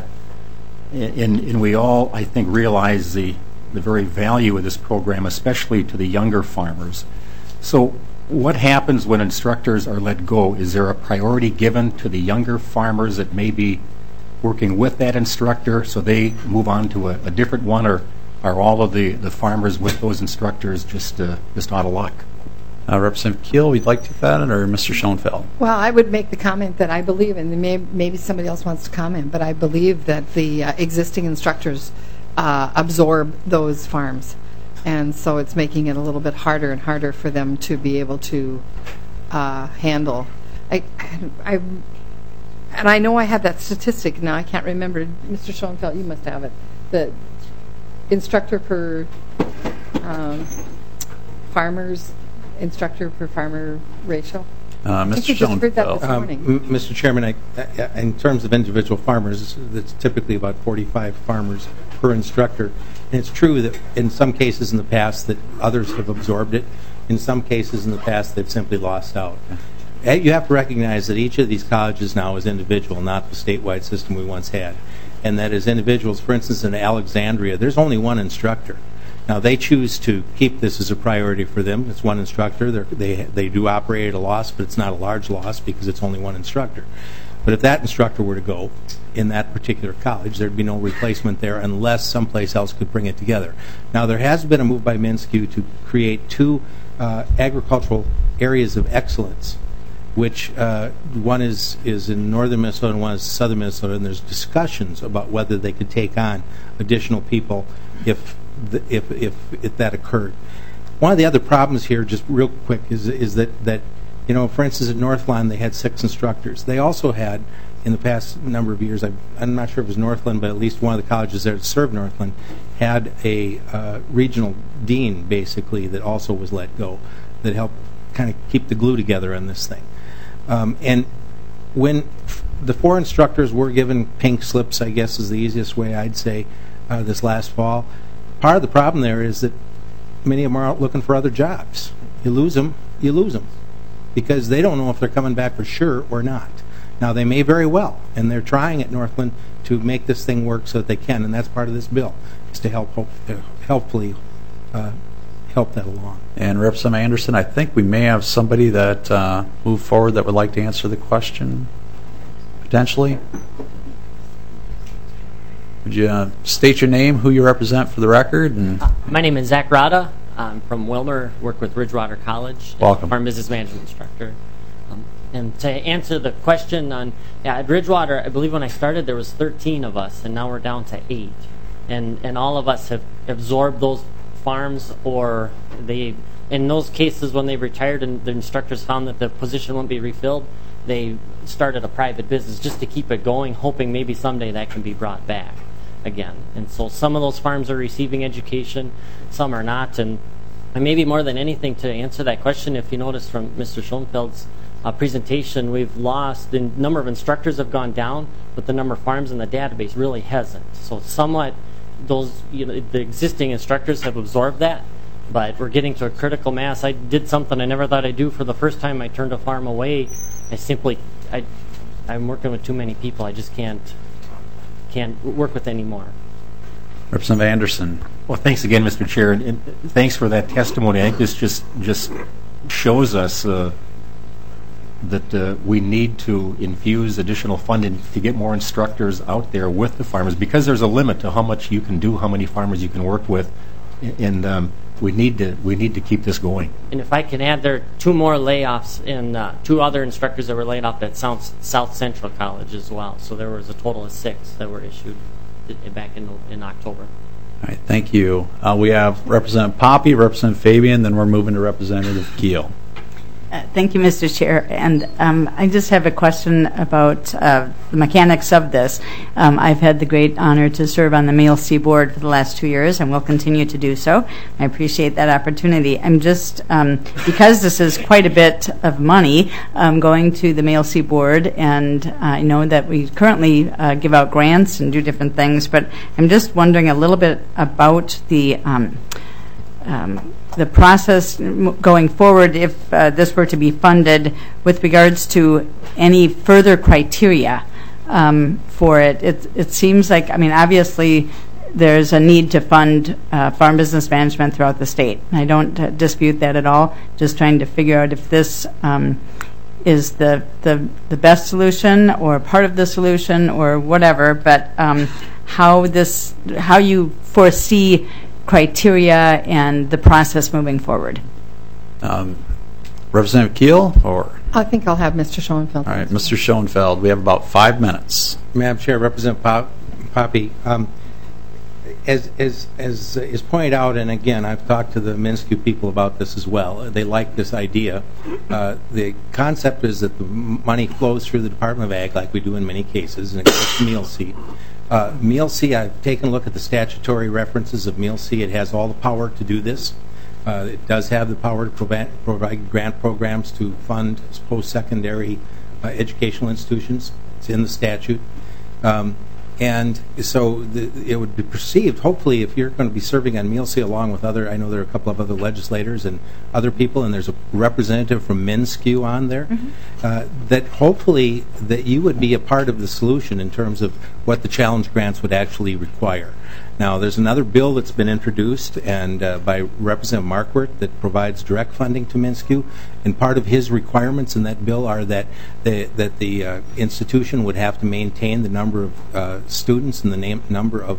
and we all, I think, realize the very value of this program, especially to the younger farmers. So what happens when instructors are let go? Is there a priority given to the younger farmers that may be working with that instructor so they move on to a different one, or are all of the farmers with those instructors just out of luck? Representative Keel, would you like to take that, or Mr. Schoenfeld? Well, I would make the comment that I believe, and maybe somebody else wants to comment, but I believe that the existing instructors absorb those farms. And so it's making it a little bit harder and harder for them to be able to handle. And I know I have that statistic now. I can't remember. Mr. Schoenfeld, you must have it. The instructor per farmer ratio. Mr. Just heard that this morning. Mr. Chairman, in terms of individual farmers, it's typically about 45 farmers per instructor. And it's true that in some cases in the past that others have absorbed it. In some cases in the past they've simply lost out. You have to recognize that each of these colleges now is individual, not the statewide system we once had. And that as individuals, for instance, in Alexandria, there's only one instructor. Now, they choose to keep this as a priority for them. It's one instructor. They do operate at a loss, but it's not a large loss because it's only one instructor. But if that instructor were to go in that particular college, there'd be no replacement there unless someplace else could bring it together. Now, there has been a move by MnSCU to create two agricultural areas of excellence, which one is in northern Minnesota and one is southern Minnesota, and there's discussions about whether they could take on additional people if that occurred. One of the other problems here, just real quick, is that for instance, at Northland they had 6 instructors. They also had, in the past number of years, I'm not sure if it was Northland, but at least one of the colleges there that served Northland had a regional dean, basically, that also was let go, that helped kind of keep the glue together on this thing. And when the 4 instructors were given pink slips, I guess is the easiest way I'd say, this last fall, part of the problem there is that many of them are out looking for other jobs. You lose them, because they don't know if they're coming back for sure or not. Now, they may very well, and they're trying at Northland to make this thing work so that they can, and that's part of this bill, is to helpfully help that along. And Representative Anderson, I think we may have somebody that moved forward that would like to answer the question, potentially. Would you state your name, who you represent for the record? And my name is Zach Rada. I'm from Wilmer, work with Ridgewater College. Welcome. Farm business management instructor. And to answer the question on, at Ridgewater, I believe when I started there was 13 of us, and now we're down to 8. And all of us have absorbed those farms, or they, in those cases when they retired and the instructors found that the position wouldn't be refilled, they started a private business just to keep it going, hoping maybe someday that can be brought back again. And so some of those farms are receiving education, some are not. And maybe more than anything, to answer that question, if you notice from Mr. Schoenfeld's presentation, we've lost, the number of instructors have gone down, but the number of farms in the database really hasn't. So somewhat those, the existing instructors have absorbed that, but we're getting to a critical mass. I did something I never thought I'd do. For the first time I turned a farm away. I'm working with too many people. I just can't work with any more. Representative Anderson. Well, thanks again, Mr. Chair, and thanks for that testimony. I think this just shows us that we need to infuse additional funding to get more instructors out there with the farmers, because there's a limit to how much you can do, how many farmers you can work with, and we need to keep this going. And if I can add, there are 2 more layoffs, and 2 other instructors that were laid off at South Central College as well. So there was a total of 6 that were issued back in October. All right, thank you. We have Representative Poppe, Representative Fabian, then we're moving to Representative Keel. Thank you, Mr. Chair. And I just have a question about the mechanics of this. I've had the great honor to serve on the Mail C board for the last 2 years and will continue to do so. I appreciate that opportunity. I'm just, because this is quite a bit of money going to the Mail C board, and I know that we currently give out grants and do different things, but I'm just wondering a little bit about the process going forward if this were to be funded with regards to any further criteria for it. It seems like, obviously there's a need to fund farm business management throughout the state. I don't dispute that at all. Just trying to figure out if this is the best solution or part of the solution or whatever, but how you foresee criteria and the process moving forward. Representative Keel, or? I think I'll have Mr. Schoenfeld. All right, Mr. Schoenfeld, we have about 5 minutes. Madam Chair, Representative Poppy, as is pointed out, and again, I've talked to the MnSCU people about this as well. They like this idea. The concept is that the money flows through the Department of Ag, like we do in many cases, and it goes to Meal Seed. Meal Seed, I've taken a look at the statutory references of Meal Seed. It has all the power to do this. It does have the power to provide grant programs to fund post-secondary educational institutions. It's in the statute. And so it would be perceived, hopefully, if you're going to be serving on Meal Seed along with other, I know there are a couple of other legislators and other people, and there's a representative from MnSCU on there, that hopefully that you would be a part of the solution in terms of what the challenge grants would actually require. Now, there's another bill that's been introduced and by Representative Markwart that provides direct funding to MnSCU, and part of his requirements in that bill are that the institution would have to maintain the number of students and the number of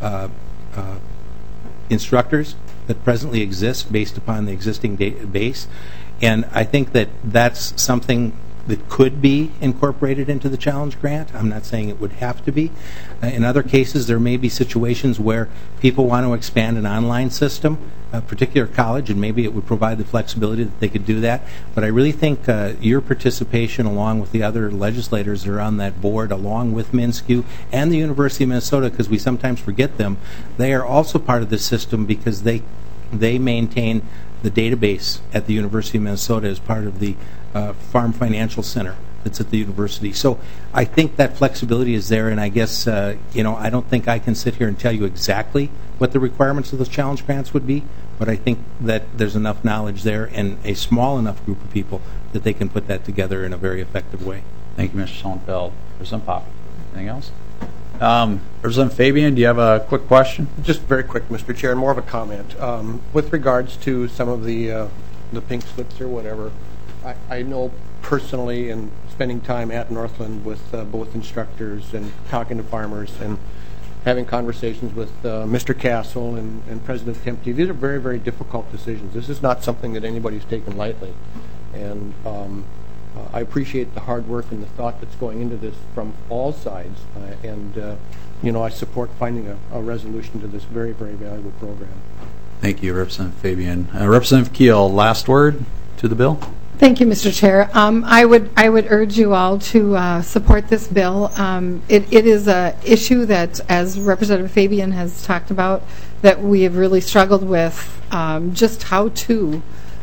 instructors that presently exist based upon the existing database. And I think that that's something that could be incorporated into the challenge grant. I'm not saying it would have to be. In other cases, there may be situations where people want to expand an online system, a particular college, and maybe it would provide the flexibility that they could do that. But I really think your participation along with the other legislators that are on that board, along with MnSCU and the University of Minnesota, because we sometimes forget them, they are also part of this system because they maintain the database at the University of Minnesota as part of the Farm Financial Center that's at the university. So I think that flexibility is there, and I guess, I don't think I can sit here and tell you exactly what the requirements of those challenge grants would be, but I think that there's enough knowledge there and a small enough group of people that they can put that together in a very effective way. Thank you, Mr. Schoenfeld. Representative Poppy, anything else? Representative Fabian, do you have a quick question? Just very quick, Mr. Chair, and more of a comment. With regards to some of the pink slips or whatever, I know personally, in spending time at Northland with both instructors and talking to farmers and having conversations with Mr. Castle and President Kempty, these are very, very difficult decisions. This is not something that anybody's taken lightly. And I appreciate the hard work and the thought that's going into this from all sides. I support finding a resolution to this very, very valuable program. Thank you, Representative Fabian. Representative Keel, last word to the bill? Thank you, Mr. Chair. I would urge you all to support this bill. It is an issue that, as Representative Fabian has talked about, that we have really struggled with just how to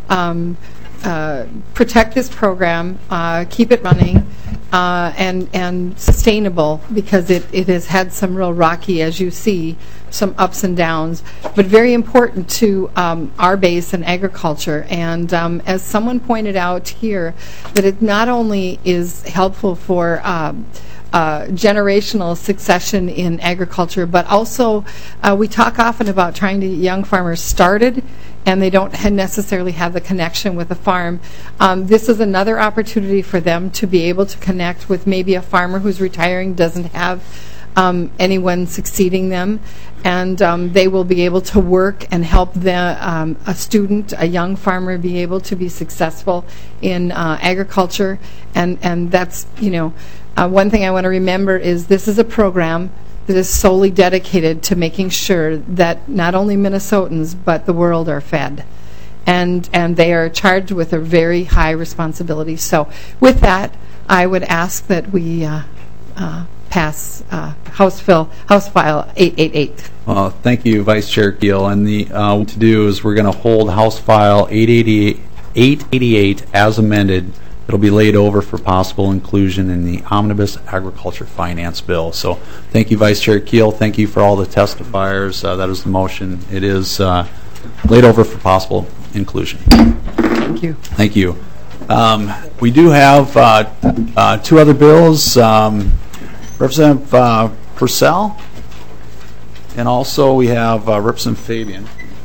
protect this program, keep it running, and sustainable, because it has had some real rocky, as you see, some ups and downs, but very important to our base in agriculture. And as someone pointed out here, that it not only is helpful for generational succession in agriculture, but also we talk often about trying to get young farmers started, and they don't necessarily have the connection with a farm. This is another opportunity for them to be able to connect with maybe a farmer who's retiring, doesn't have anyone succeeding them, and they will be able to work and help a student, a young farmer, be able to be successful in agriculture. And that's, one thing I want to remember is this is a program that is solely dedicated to making sure that not only Minnesotans but the world are fed, and they are charged with a very high responsibility. So with that, I would ask that we pass House File 888. Well, thank you, Vice Chair Keel. And what to do is we're going to hold House File 888 as amended. It'll be laid over for possible inclusion in the Omnibus Agriculture Finance Bill. So thank you, Vice Chair Keel. Thank you for all the testifiers. That is the motion. It is laid over for possible inclusion. Thank you. Thank you. We do have two other bills. Representative Purcell, and also we have Representative Fabian.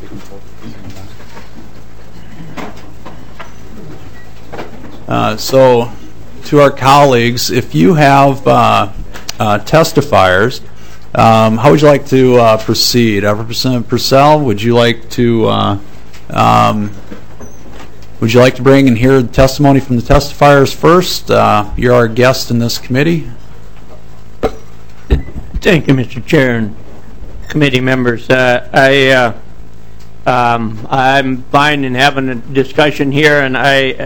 So, to our colleagues, if you have testifiers, how would you like to proceed? Representative Purcell, would you like to Would you like to bring and hear the testimony from the testifiers first? You're our guest in this committee. Thank you, Mr. Chair and committee members. I'm fine in having a discussion here, and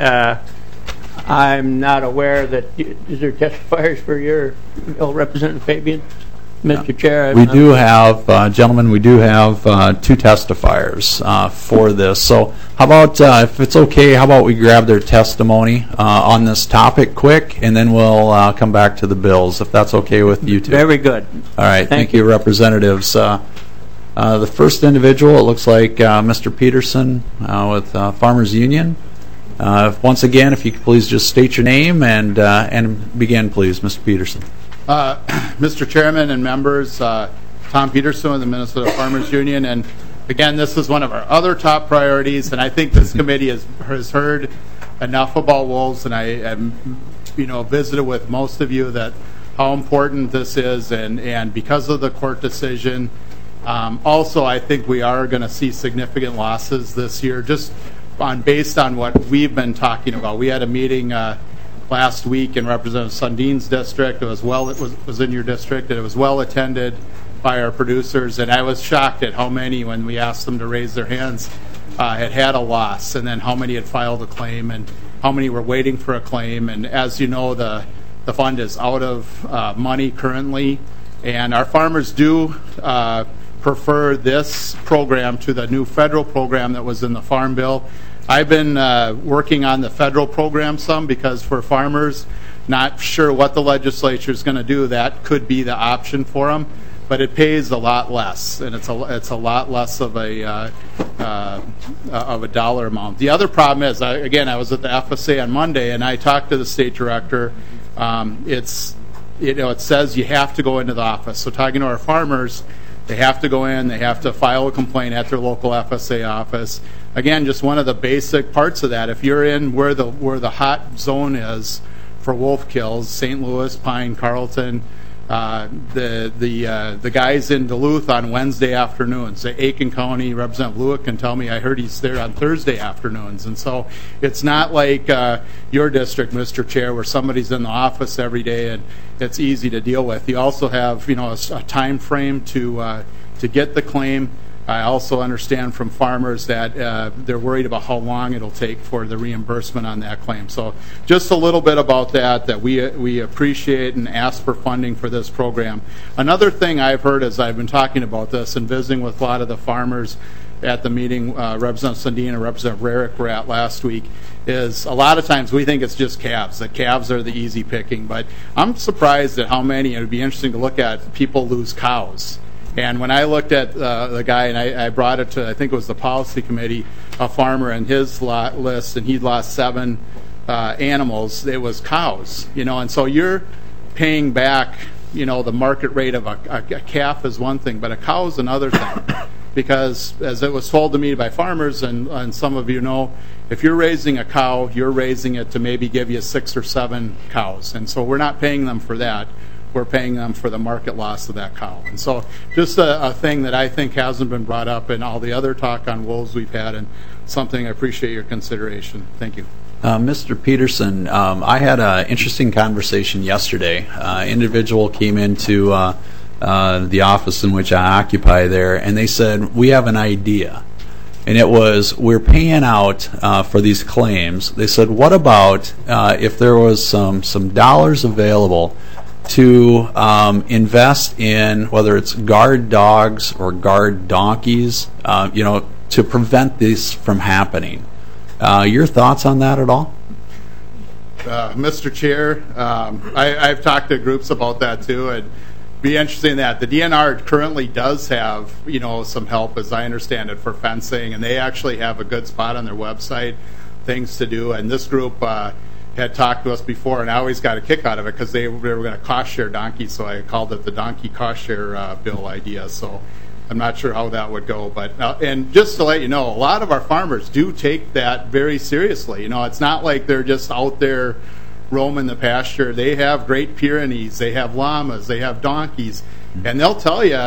I'm not aware that is there testifiers for your bill, Representative Fabian, Mr. Chair. We do have, gentlemen, we do have 2 testifiers for this. So how about, if it's okay, how about we grab their testimony on this topic quick, and then we'll come back to the bills, if that's okay with you two. Very good. All right. Thank you, representatives. The first individual, it looks like Mr. Peterson with Farmers Union. Once again, if you could please just state your name and begin, please, Mr. Peterson. Mr. Chairman and members, Tom Peterson with the Minnesota Farmers Union, and again, this is one of our other top priorities, and I think this committee has heard enough about wolves, and I visited with most of you that how important this is, and because of the court decision, also I think we are going to see significant losses this year, just based on what we've been talking about. We had a meeting last week in Representative Sundin's district. It was in your district, and it was well attended by our producers, and I was shocked at how many, when we asked them to raise their hands, had a loss, and then how many had filed a claim, and how many were waiting for a claim. And as you know, the fund is out of money currently, and our farmers do prefer this program to the new federal program that was in the Farm Bill. I've been working on the federal program some, because for farmers, not sure what the legislature is going to do, that could be the option for them, but it pays a lot less, and it's a lot less of a dollar amount. The other problem is, again, I was at the FSA on Monday, and I talked to the state director. It says you have to go into the office. So talking to our farmers, they have to go in, they have to file a complaint at their local FSA office. Again, just one of the basic parts of that. If you're in where the hot zone is for wolf kills, St. Louis, Pine, Carlton, the guys in Duluth on Wednesday afternoons, Aiken County, Representative Lewick can tell me, I heard he's there on Thursday afternoons. And so it's not like your district, Mr. Chair, where somebody's in the office every day and it's easy to deal with. You also have a time frame to get the claim. I also understand from farmers that they're worried about how long it'll take for the reimbursement on that claim. So just a little bit about that we appreciate and ask for funding for this program. Another thing I've heard as I've been talking about this and visiting with a lot of the farmers at the meeting Representative Sundin and Representative Rarick were at last week, is a lot of times we think it's just calves, that calves are the easy picking, but I'm surprised at how many, it would be interesting to look at, people lose cows. And when I looked at the guy, and I brought it to, I think it was the policy committee, a farmer and his list, and he'd lost 7 animals, it was cows. And so you're paying back, the market rate of a calf is one thing, but a cow is another thing. Because as it was told to me by farmers, and some of you know, if you're raising a cow, you're raising it to maybe give you 6 or 7 cows. And so we're not paying them for that. We're paying them for the market loss of that cow. And so just a thing that I think hasn't been brought up in all the other talk on wolves we've had, and something I appreciate your consideration. Thank you. Mr. Peterson, I had an interesting conversation yesterday. Individual came into the office in which I occupy there, and they said, we have an idea. And it was, we're paying out for these claims. They said, what about if there was some dollars available to invest in, whether it's guard dogs or guard donkeys, to prevent this from happening. Your thoughts on that at all? Mr. Chair, I've talked to groups about that too, and be interesting in that the DNR currently does have some help, as I understand it, for fencing, and they actually have a good spot on their website, things to do. And this group had talked to us before, and I always got a kick out of it because they were going to cost share donkeys, so I called it the donkey cost share bill idea. So I'm not sure how that would go, but and just to let you know, a lot of our farmers do take that very seriously. It's not like they're just out there roaming the pasture. They have Great Pyrenees, they have llamas, they have donkeys, and they'll tell you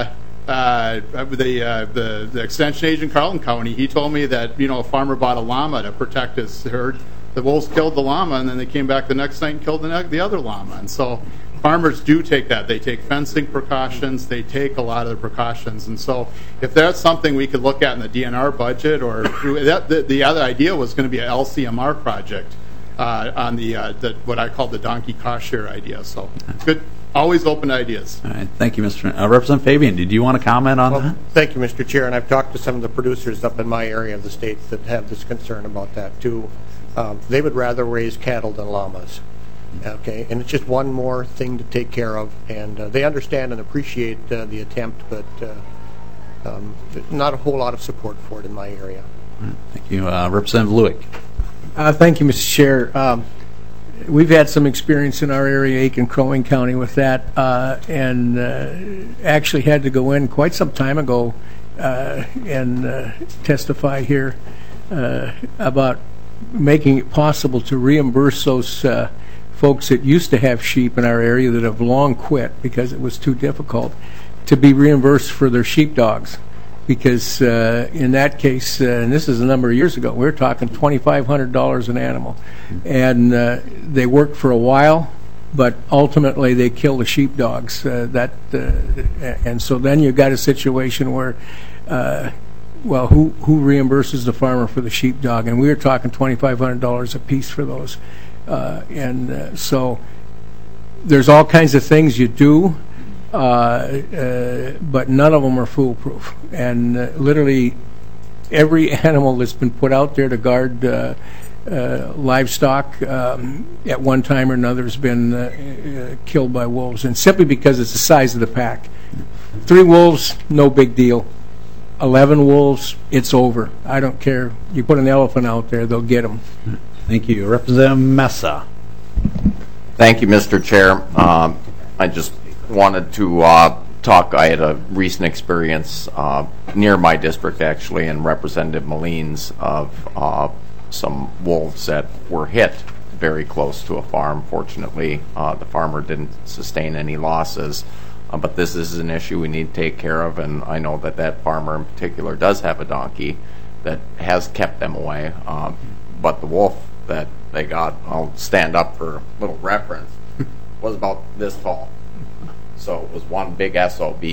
the extension agent in Carlton County, he told me that a farmer bought a llama to protect his herd. The wolves killed the llama, and then they came back the next night and killed the other llama. And so farmers do take that. They take fencing precautions. They take a lot of the precautions. And so if that's something we could look at in the DNR budget, or the other idea was going to be an LCMR project on the what I call the donkey cost share idea. So good. Always open to ideas. All right. Thank you, Mr. Representative Fabian. Did you want to comment on that? Thank you, Mr. Chair. And I've talked to some of the producers up in my area of the state that have this concern about that, too. They would rather raise cattle than llamas. Okay, and it's just one more thing to take care of, and they understand and appreciate the attempt, but not a whole lot of support for it in my area. Thank you. Representative Lewick. Thank you, Mr. Chair. We've had some experience in our area, Aiken, Crow Wing County, with that, and actually had to go in quite some time ago and testify here about making it possible to reimburse those folks that used to have sheep in our area that have long quit because it was too difficult, to be reimbursed for their sheepdogs. Because in that case, and this is a number of years ago, we were talking $2,500 an animal. And they worked for a while, but ultimately they killed the sheepdogs. And so then you've got a situation where, well, who reimburses the farmer for the sheepdog? And we were talking $2,500 a piece for those. So there's all kinds of things you do, but none of them are foolproof. And literally every animal that's been put out there to guard livestock at one time or another has been killed by wolves, and simply because it's the size of the pack. 3 wolves, no big deal. 11 wolves, it's over. I don't care. You put an elephant out there, they'll get them. Thank you. Representative Messa. Thank you, Mr. Chair. I just wanted to talk. I had a recent experience near my district, actually, in Representative Molene's of some wolves that were hit very close to a farm. Fortunately, the farmer didn't sustain any losses. But this is an issue we need to take care of, and I know that farmer in particular does have a donkey that has kept them away. But the wolf that they got, I'll stand up for a little reference, was about this tall. So it was one big SOB.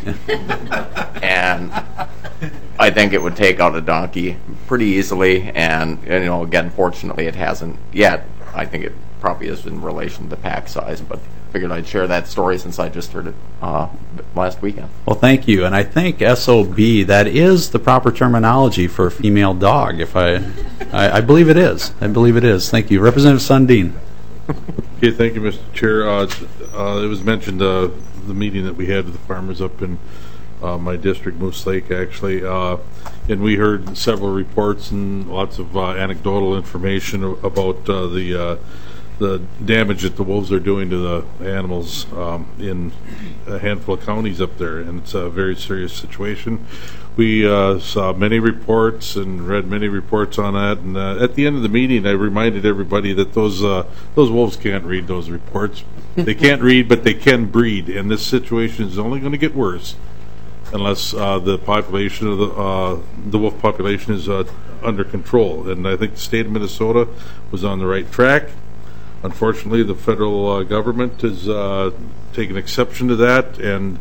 And I think it would take out a donkey pretty easily, and again, fortunately it hasn't yet. I think it probably is in relation to pack size, but figured I'd share that story since I just heard it last weekend. Well, thank you. And I think SOB, that is the proper terminology for a female dog. If I believe it is. I believe it is. Thank you. Representative Sundin. Okay, thank you, Mr. Chair. It was mentioned the meeting that we had with the farmers up in my district, Moose Lake, actually, and we heard several reports and lots of anecdotal information about the damage that the wolves are doing to the animals in a handful of counties up there, and it's a very serious situation. We saw many reports and read many reports on that, and at the end of the meeting I reminded everybody that those wolves can't read those reports. They can't read, but they can breed, and this situation is only going to get worse unless the population of the wolf population is under control. And I think the state of Minnesota was on the right track. Unfortunately, the federal government has taken exception to that, and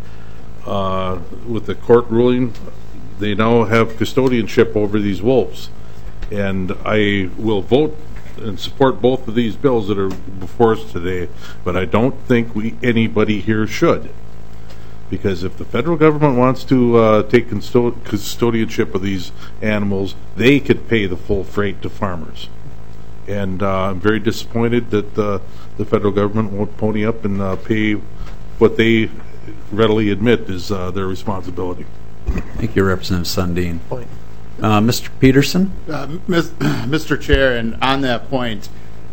with the court ruling, they now have custodianship over these wolves. And I will vote and support both of these bills that are before us today, but I don't think anybody here should. Because if the federal government wants to take custodianship of these animals, they could pay the full freight to farmers. And I'm very disappointed that the federal government won't pony up and pay what they readily admit is their responsibility. Thank you, Representative Sundin. Mr. Peterson? Mr. Chair, and on that point,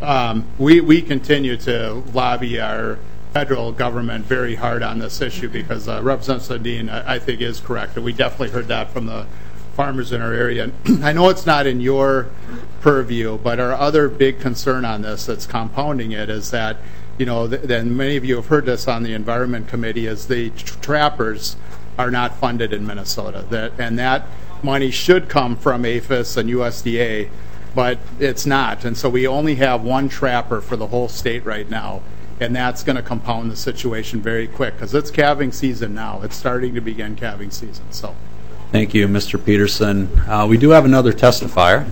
we continue to lobby our federal government very hard on this issue because Representative Sundin, I think, is correct. And we definitely heard that from the farmers in our area. I know it's not in your purview, but our other big concern on this that's compounding it is that, then many of you have heard this on the Environment Committee, is the trappers are not funded in Minnesota. And that money should come from APHIS and USDA, but it's not. And so we only have one trapper for the whole state right now, and that's going to compound the situation very quick because it's calving season now. It's starting to begin calving season. So, thank you, Mr. Peterson. We do have another testifier.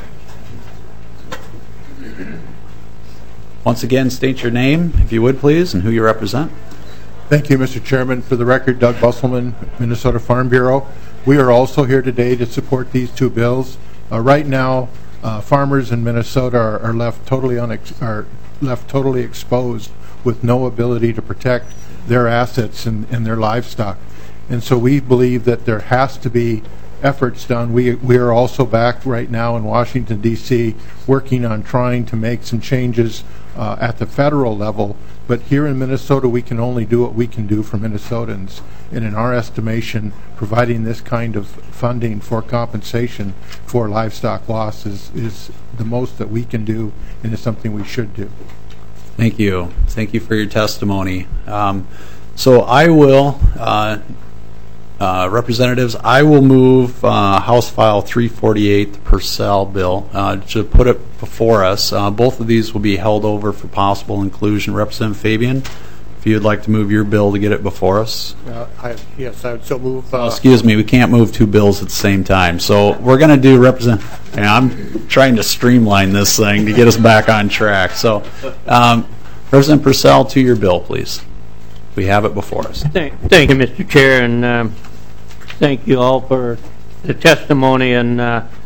Once again, state your name, if you would, please, and who you represent. Thank you, Mr. Chairman. For the record, Doug Busselman, Minnesota Farm Bureau. We are also here today to support these two bills. Right now, farmers in Minnesota are left totally exposed with no ability to protect their assets and their livestock. And so we believe that there has to be efforts done. We are also back right now in Washington, D.C., working on trying to make some changes at the federal level. But here in Minnesota, we can only do what we can do for Minnesotans. And in our estimation, providing this kind of funding for compensation for livestock loss is the most that we can do, and is something we should do. Thank you. Thank you for your testimony. So I will, representatives, I will move House File 348, the Purcell bill, to put it before us. Both of these will be held over for possible inclusion. Representative Fabian, if you'd like to move your bill to get it before us. Yes, I would so move. Excuse me, we can't move two bills at the same time. So we're going to do I'm trying to streamline this thing to get us back on track. So President Purcell, to your bill, please. We have it before us. Thank you, Mr. Chair, and thank you all for the testimony. And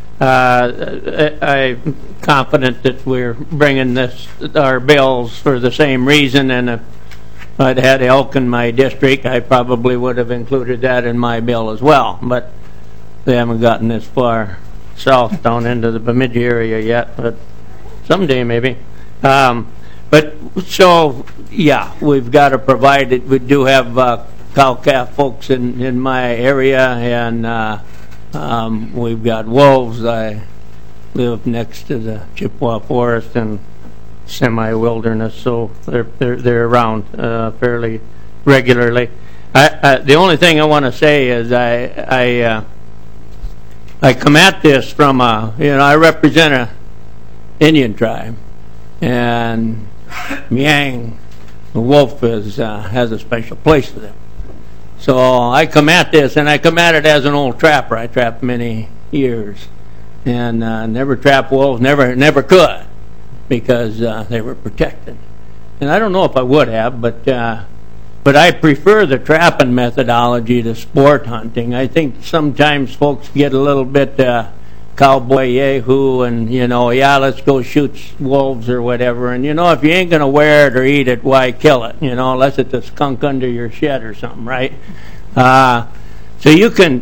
I'm confident that we're bringing our bills for the same reason. And if I'd had elk in my district, I probably would have included that in my bill as well. But they haven't gotten this far south down into the Bemidji area yet. But someday maybe. But so, yeah, we've got to provide it. We do have cow-calf folks in my area, and we've got wolves. I live next to the Chippewa Forest and semi-wilderness, so they're around fairly regularly. The only thing I want to say is I come at this from I represent a Indian tribe, and Miang, the wolf, has a special place to them. So I come at this, and I come at it as an old trapper. I trapped many years, and never trapped wolves, never could, because they were protected. And I don't know if I would have, but I prefer the trapping methodology to sport hunting. I think sometimes folks get a little bit cowboy yahoo and, let's go shoot wolves or whatever. And, if you ain't going to wear it or eat it, why kill it? Unless it's a skunk under your shed or something, right? So you can,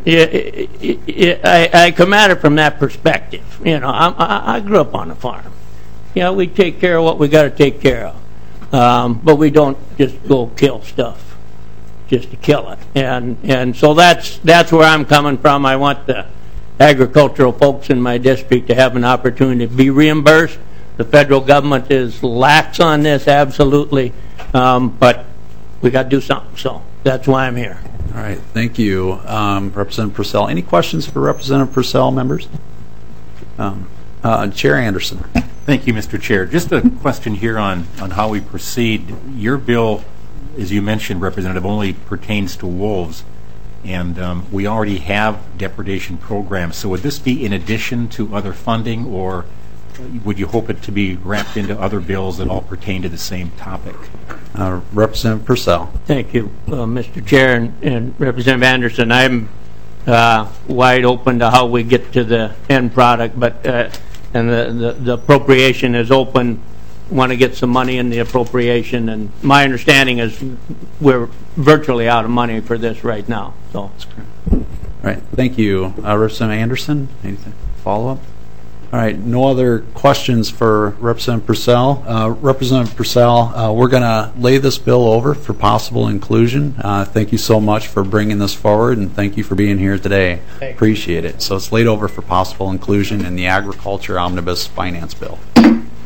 I come at it from that perspective. I grew up on a farm. We take care of what we got to take care of. But we don't just go kill stuff just to kill it. And so that's where I'm coming from. I want the agricultural folks in my district to have an opportunity to be reimbursed. The federal government is lax on this, absolutely, but we got to do something, so that's why I'm here. All right, thank you, Representative Purcell. Any questions for Representative Purcell, members? Chair Anderson. Thank you, Mr. Chair. Just a question here on how we proceed. Your bill, as you mentioned, Representative, only pertains to wolves. And we already have depredation programs. So would this be in addition to other funding, or would you hope it to be wrapped into other bills that all pertain to the same topic? Representative Purcell. Thank you, Mr. Chair and Representative Anderson. I'm wide open to how we get to the end product, but and the appropriation is open. Want to get some money in the appropriation, and my understanding is we're virtually out of money for this right now. So, all right, thank you, Representative Anderson. Anything follow up? All right, no other questions for Representative Purcell. Representative Purcell, we're going to lay this bill over for possible inclusion. Thank you so much for bringing this forward, and thank you for being here today. Appreciate it. So it's laid over for possible inclusion in the Agriculture Omnibus Finance Bill.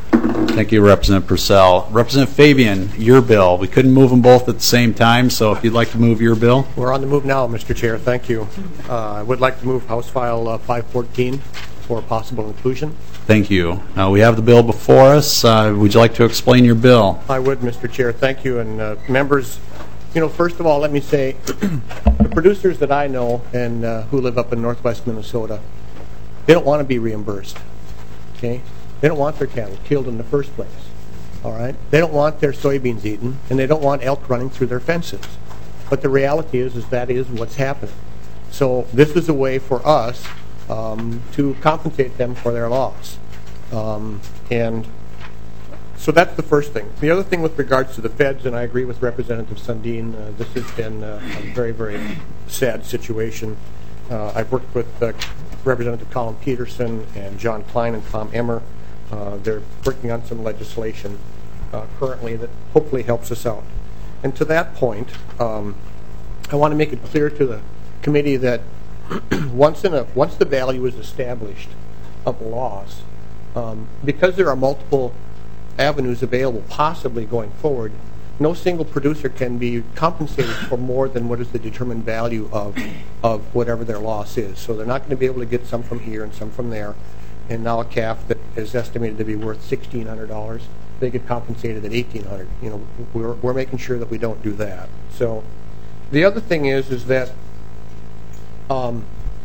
Thank you, Representative Purcell. Representative Fabian, your bill. We couldn't move them both at the same time, so if you'd like to move your bill. We're on the move now, Mr. Chair. Thank you. I would like to move House File 514 for possible inclusion. Thank you. We have the bill before us. Would you like to explain your bill? I would, Mr. Chair. Thank you. And members, first of all, let me say, the producers that I know and who live up in northwest Minnesota, they don't want to be reimbursed. Okay? They don't want their cattle killed in the first place. All right? They don't want their soybeans eaten, and they don't want elk running through their fences. But the reality is that is what's happening. So this is a way for us to compensate them for their loss. And so that's the first thing. The other thing with regards to the feds, and I agree with Representative Sundin, this has been a very, very sad situation. I've worked with Representative Colin Peterson and John Klein and Tom Emmer. They're working on some legislation currently that hopefully helps us out. And to that point, I want to make it clear to the committee that once the value is established of loss, because there are multiple avenues available possibly going forward, no single producer can be compensated for more than what is the determined value of whatever their loss is. So they're not going to be able to get some from here and some from there. And now a calf that is estimated to be worth $1,600, they get compensated at $1,800. We're making sure that we don't do that. So the other thing is that the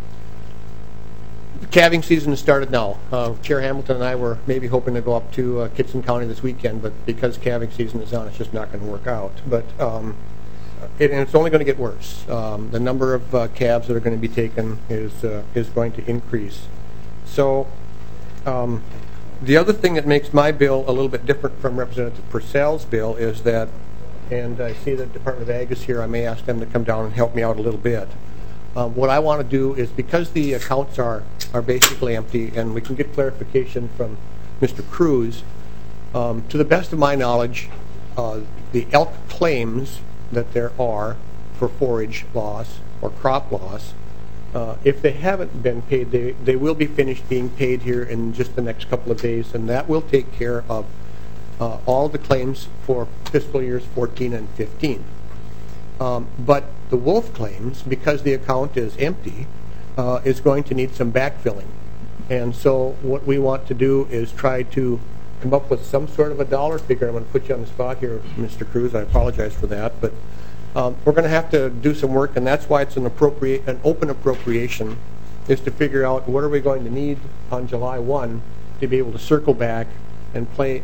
calving season has started now. Chair Hamilton and I were maybe hoping to go up to Kitson County this weekend, but because calving season is on, it's just not going to work out. But and it's only going to get worse. The number of calves that are going to be taken is going to increase. So the other thing that makes my bill a little bit different from Representative Purcell's bill is that, and I see the Department of Ag is here, I may ask them to come down and help me out a little bit. What I want to do is, because the accounts are basically empty, and we can get clarification from Mr. Cruz, to the best of my knowledge, the elk claims that there are for forage loss or crop loss, if they haven't been paid, they will be finished being paid here in just the next couple of days, and that will take care of all the claims for fiscal years 14 and 15. But the wolf claims, because the account is empty, is going to need some backfilling. And so what we want to do is try to come up with some sort of a dollar figure. I'm going to put you on the spot here, Mr. Cruz. I apologize for that. But we're going to have to do some work, and that's why it's an open appropriation, is to figure out what are we going to need on July 1 to be able to circle back and pay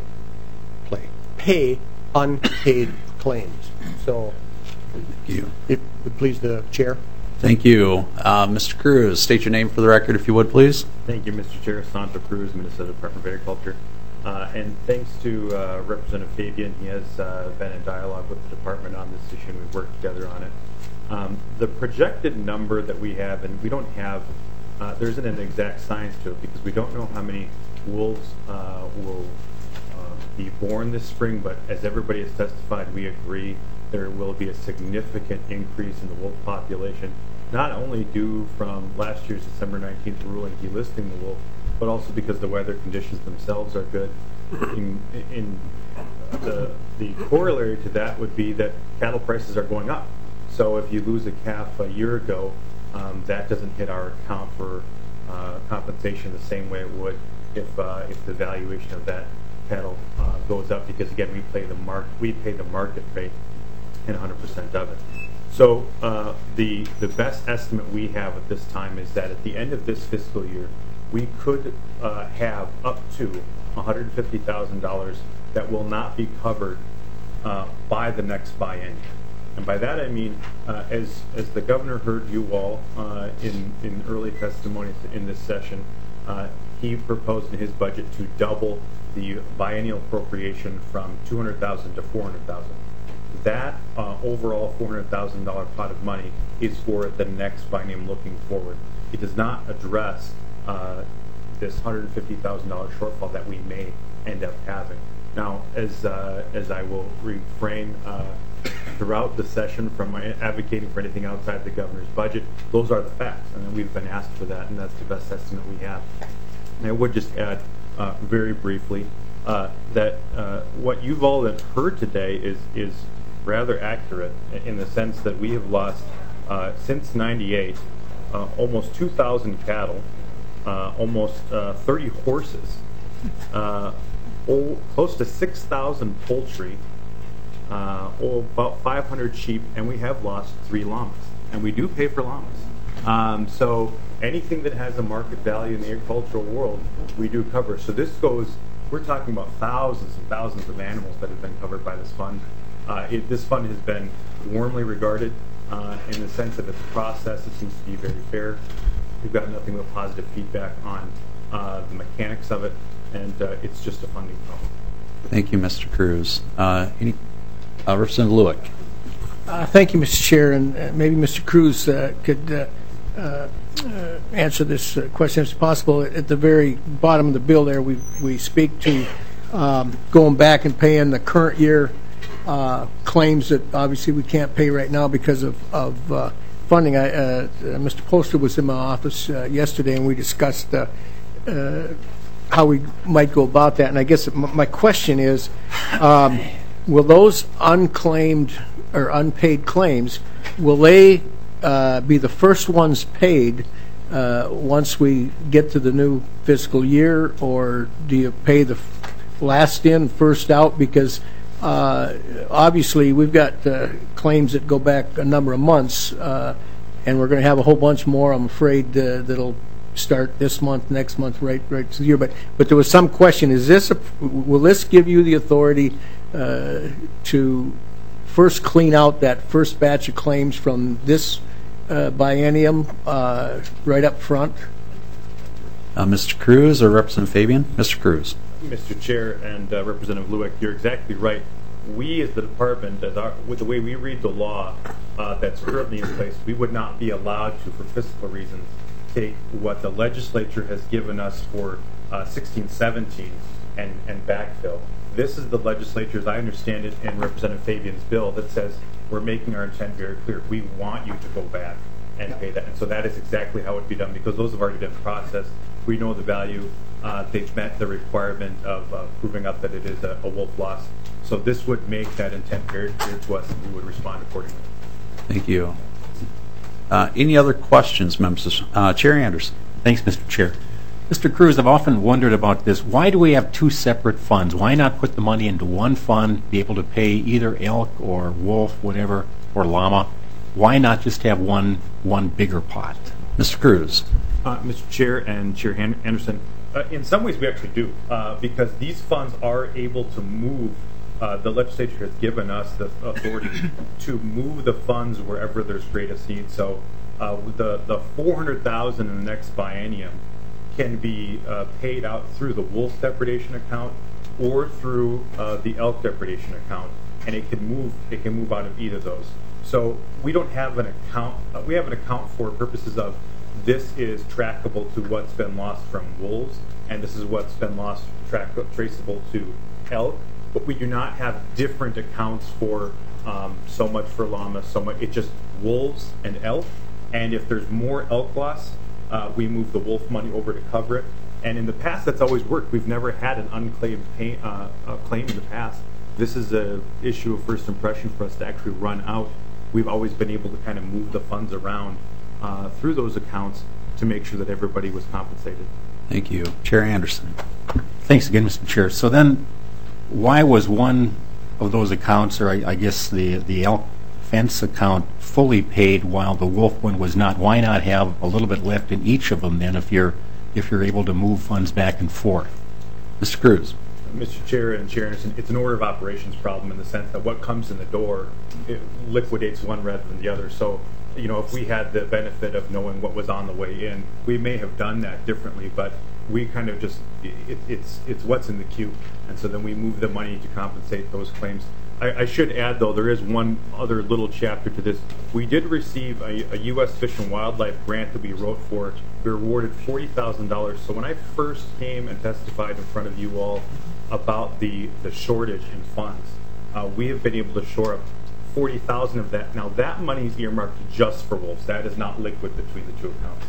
unpaid claims. So, thank you. If it would please the chair. Thank you. Mr. Cruz, state your name for the record, if you would, please. Thank you, Mr. Chair. Santo Cruz, Minnesota Department of Agriculture. And thanks to Representative Fabian. He has been in dialogue with the department on this issue, and we've worked together on it. The projected number that we have, and we don't have, there isn't an exact science to it because we don't know how many wolves will be born this spring, but as everybody has testified, we agree there will be a significant increase in the wolf population, not only due from last year's December 19th ruling delisting the wolf, but also because the weather conditions themselves are good. The corollary to that would be that cattle prices are going up. So if you lose a calf a year ago, that doesn't hit our account for compensation the same way it would if the valuation of that cattle goes up, because again we pay the market rate and 100% of it. So the best estimate we have at this time is that at the end of this fiscal year, we could have up to $150,000 that will not be covered by the next biennium. And by that I mean, as the governor heard you all in early testimony in this session, he proposed in his budget to double the biennial appropriation from $200,000 to $400,000. That overall $400,000 pot of money is for the next biennium looking forward. It does not address this $150,000 shortfall that we may end up having. Now, as I will refrain throughout the session from advocating for anything outside the governor's budget, those are the facts, and we've been asked for that, and that's the best estimate we have. And I would just add very briefly that what you've all heard today is rather accurate in the sense that we have lost, since '98, almost 2,000 cattle, almost 30 horses, close to 6,000 poultry, about 500 sheep, and we have lost 3 llamas. And we do pay for llamas. So anything that has a market value in the agricultural world, we do cover. So this goes, we're talking about thousands and thousands of animals that have been covered by this fund. This fund has been warmly regarded in the sense that it's a process. It seems to be very fair. We've got nothing but positive feedback on the mechanics of it, and it's just a funding problem. Thank you, Mr. Cruz. Representative Lewick. Thank you, Mr. Chair, and maybe Mr. Cruz could answer this question if possible. At the very bottom of the bill there, we speak to going back and paying the current year claims that obviously we can't pay right now because of funding. Mr. Polster was in my office yesterday, and we discussed how we might go about that. And I guess my question is, will those unclaimed or unpaid claims, will they be the first ones paid once we get to the new fiscal year, or do you pay the last in, first out? Because obviously we've got claims that go back a number of months, and we're going to have a whole bunch more, I'm afraid, that'll start this month, next month, right to the year. But there was some question: will this give you the authority to first clean out that first batch of claims from this biennium right up front? Mr. Cruz or Representative Fabian? Mr. Cruz. Mr. Chair and Representative Lewick, you're exactly right. We as the department, with the way we read the law that's currently in place, we would not be allowed to, for fiscal reasons, take what the legislature has given us for 16-17 and backfill. This is the legislature, as I understand it, in Representative Fabian's bill that says we're making our intent very clear. We want you to go back and pay that. And so that is exactly how it would be done, because those have already been processed. We know the value. They've met the requirement of proving up that it is a wolf loss. So this would make that intent very clear to us, and we would respond accordingly. Thank you. Any other questions, members? Chair Anderson. Thanks, Mr. Chair. Mr. Cruz, I've often wondered about this. Why do we have 2 separate funds? Why not put the money into one fund, be able to pay either elk or wolf, whatever, or llama? Why not just have one bigger pot? Mr. Cruz. Mr. Chair and Chair Anderson, in some ways we actually do, because these funds are able to move. The legislature has given us the authority to move the funds wherever there's greatest need. So the $400,000 in the next biennium can be paid out through the wolf depredation account or through the elk depredation account, and it can move out of either of those. So we don't have an account. We have an account for purposes of this is trackable to what's been lost from wolves, and this is what's been lost traceable to elk. But we do not have different accounts for so much for llamas, so much. It's just wolves and elk. And if there's more elk loss, we move the wolf money over to cover it. And in the past, that's always worked. We've never had an unclaimed claim in the past. This is an issue of first impression for us to actually run out. We've always been able to kind of move the funds around through those accounts to make sure that everybody was compensated. Thank you. Chair Anderson. Thanks again, Mr. Chair. So then, why was one of those accounts, or I guess the elk fence account, fully paid while the wolf one was not? Why not have a little bit left in each of them then, if you're able to move funds back and forth? Mr. Cruz. Mr. Chair and Chair Anderson, it's an order of operations problem in the sense that what comes in the door, it liquidates one rather than the other. So, if we had the benefit of knowing what was on the way in, we may have done that differently, but we kind of just, it's what's in the queue. And so then we move the money to compensate those claims. I should add, though, there is one other little chapter to this. We did receive a U.S. Fish and Wildlife grant that we wrote for. We were awarded $40,000. So when I first came and testified in front of you all about the shortage in funds, we have been able to shore up $40,000 of that. Now, that money is earmarked just for wolves. That is not liquid between the two accounts.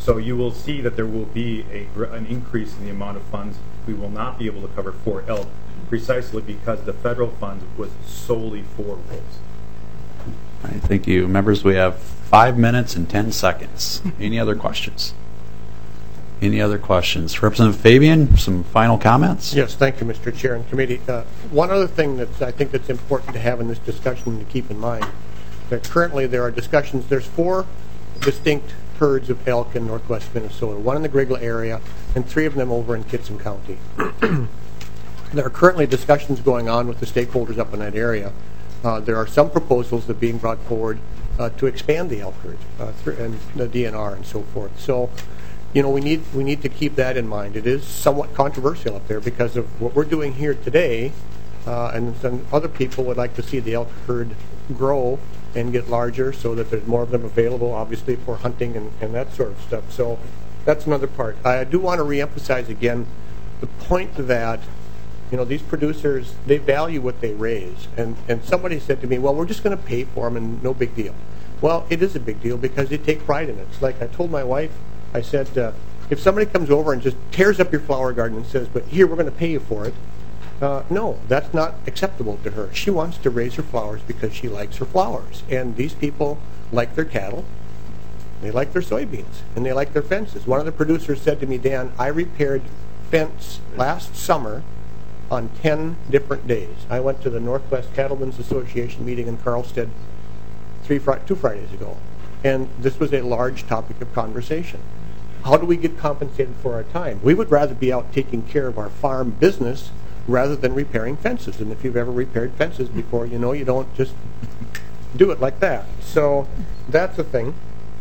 So you will see that there will be an increase in the amount of funds we will not be able to cover for elk, precisely because the federal fund was solely for wolves. All right, thank you. Members, we have 5 minutes and 10 seconds. Any other questions? Any other questions? Representative Fabian, some final comments? Yes, thank you, Mr. Chair and committee. One other thing that I think that's important to have in this discussion to keep in mind, that currently there are discussions, there's 4 distinct herds of elk in northwest Minnesota, 1 in the Grigla area and 3 of them over in Kitsap County. There are currently discussions going on with the stakeholders up in that area. There are some proposals that are being brought forward to expand the elk herd and the DNR and so forth. So, you know, we need to keep that in mind. It is somewhat controversial up there because of what we're doing here today, and some other people would like to see the elk herd grow and get larger so that there's more of them available, obviously, for hunting and that sort of stuff. So that's another part. I do want to reemphasize again the point that, you know, these producers, they value what they raise. And somebody said to me, well, we're just going to pay for them and no big deal. Well, it is a big deal because they take pride in it. It's like I told my wife, I said, if somebody comes over and just tears up your flower garden and says, but here, we're going to pay you for it, no, that's not acceptable to her. She wants to raise her flowers because she likes her flowers. And these people like their cattle, they like their soybeans, and they like their fences. One of the producers said to me, Dan, I repaired fence last summer on 10 different days. I went to the Northwest Cattlemen's Association meeting in Carlstead 2 Fridays ago, and this was a large topic of conversation. How do we get compensated for our time? We would rather be out taking care of our farm business rather than repairing fences. And if you've ever repaired fences before, you know you don't just do it like that. So that's the thing.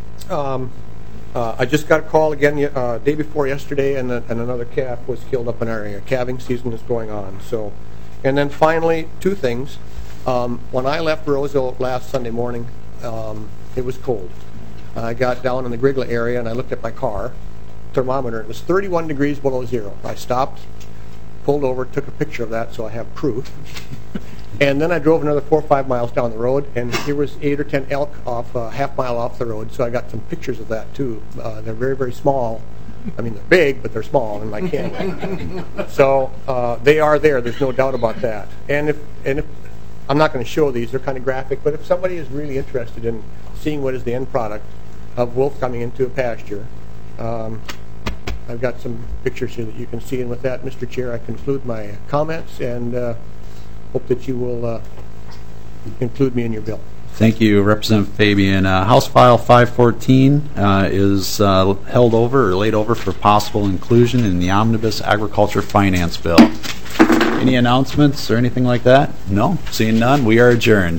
I just got a call again day before yesterday, and another calf was killed up in our area. Calving season is going on. So, and then finally, 2 things. When I left Roseville last Sunday morning, it was cold. I got down in the Grigla area and I looked at my car thermometer. It was 31 degrees below zero. I stopped, pulled over, took a picture of that so I have proof. And then I drove another 4 or 5 miles down the road, and here was 8 or 10 elk off half mile off the road. So I got some pictures of that too. They're very, very small. I mean, they're big, but they're small in my camera. So they are there. There's no doubt about that. And if I'm not going to show these, they're kind of graphic, but if somebody is really interested in seeing what is the end product of wolf coming into a pasture, I've got some pictures here that you can see. And with that, Mr. Chair, I conclude my comments and hope that you will include me in your bill. Thank you, Representative Fabian. House File 514 is held over or laid over for possible inclusion in the Omnibus Agriculture Finance Bill. Any announcements or anything like that? No? Seeing none, we are adjourned.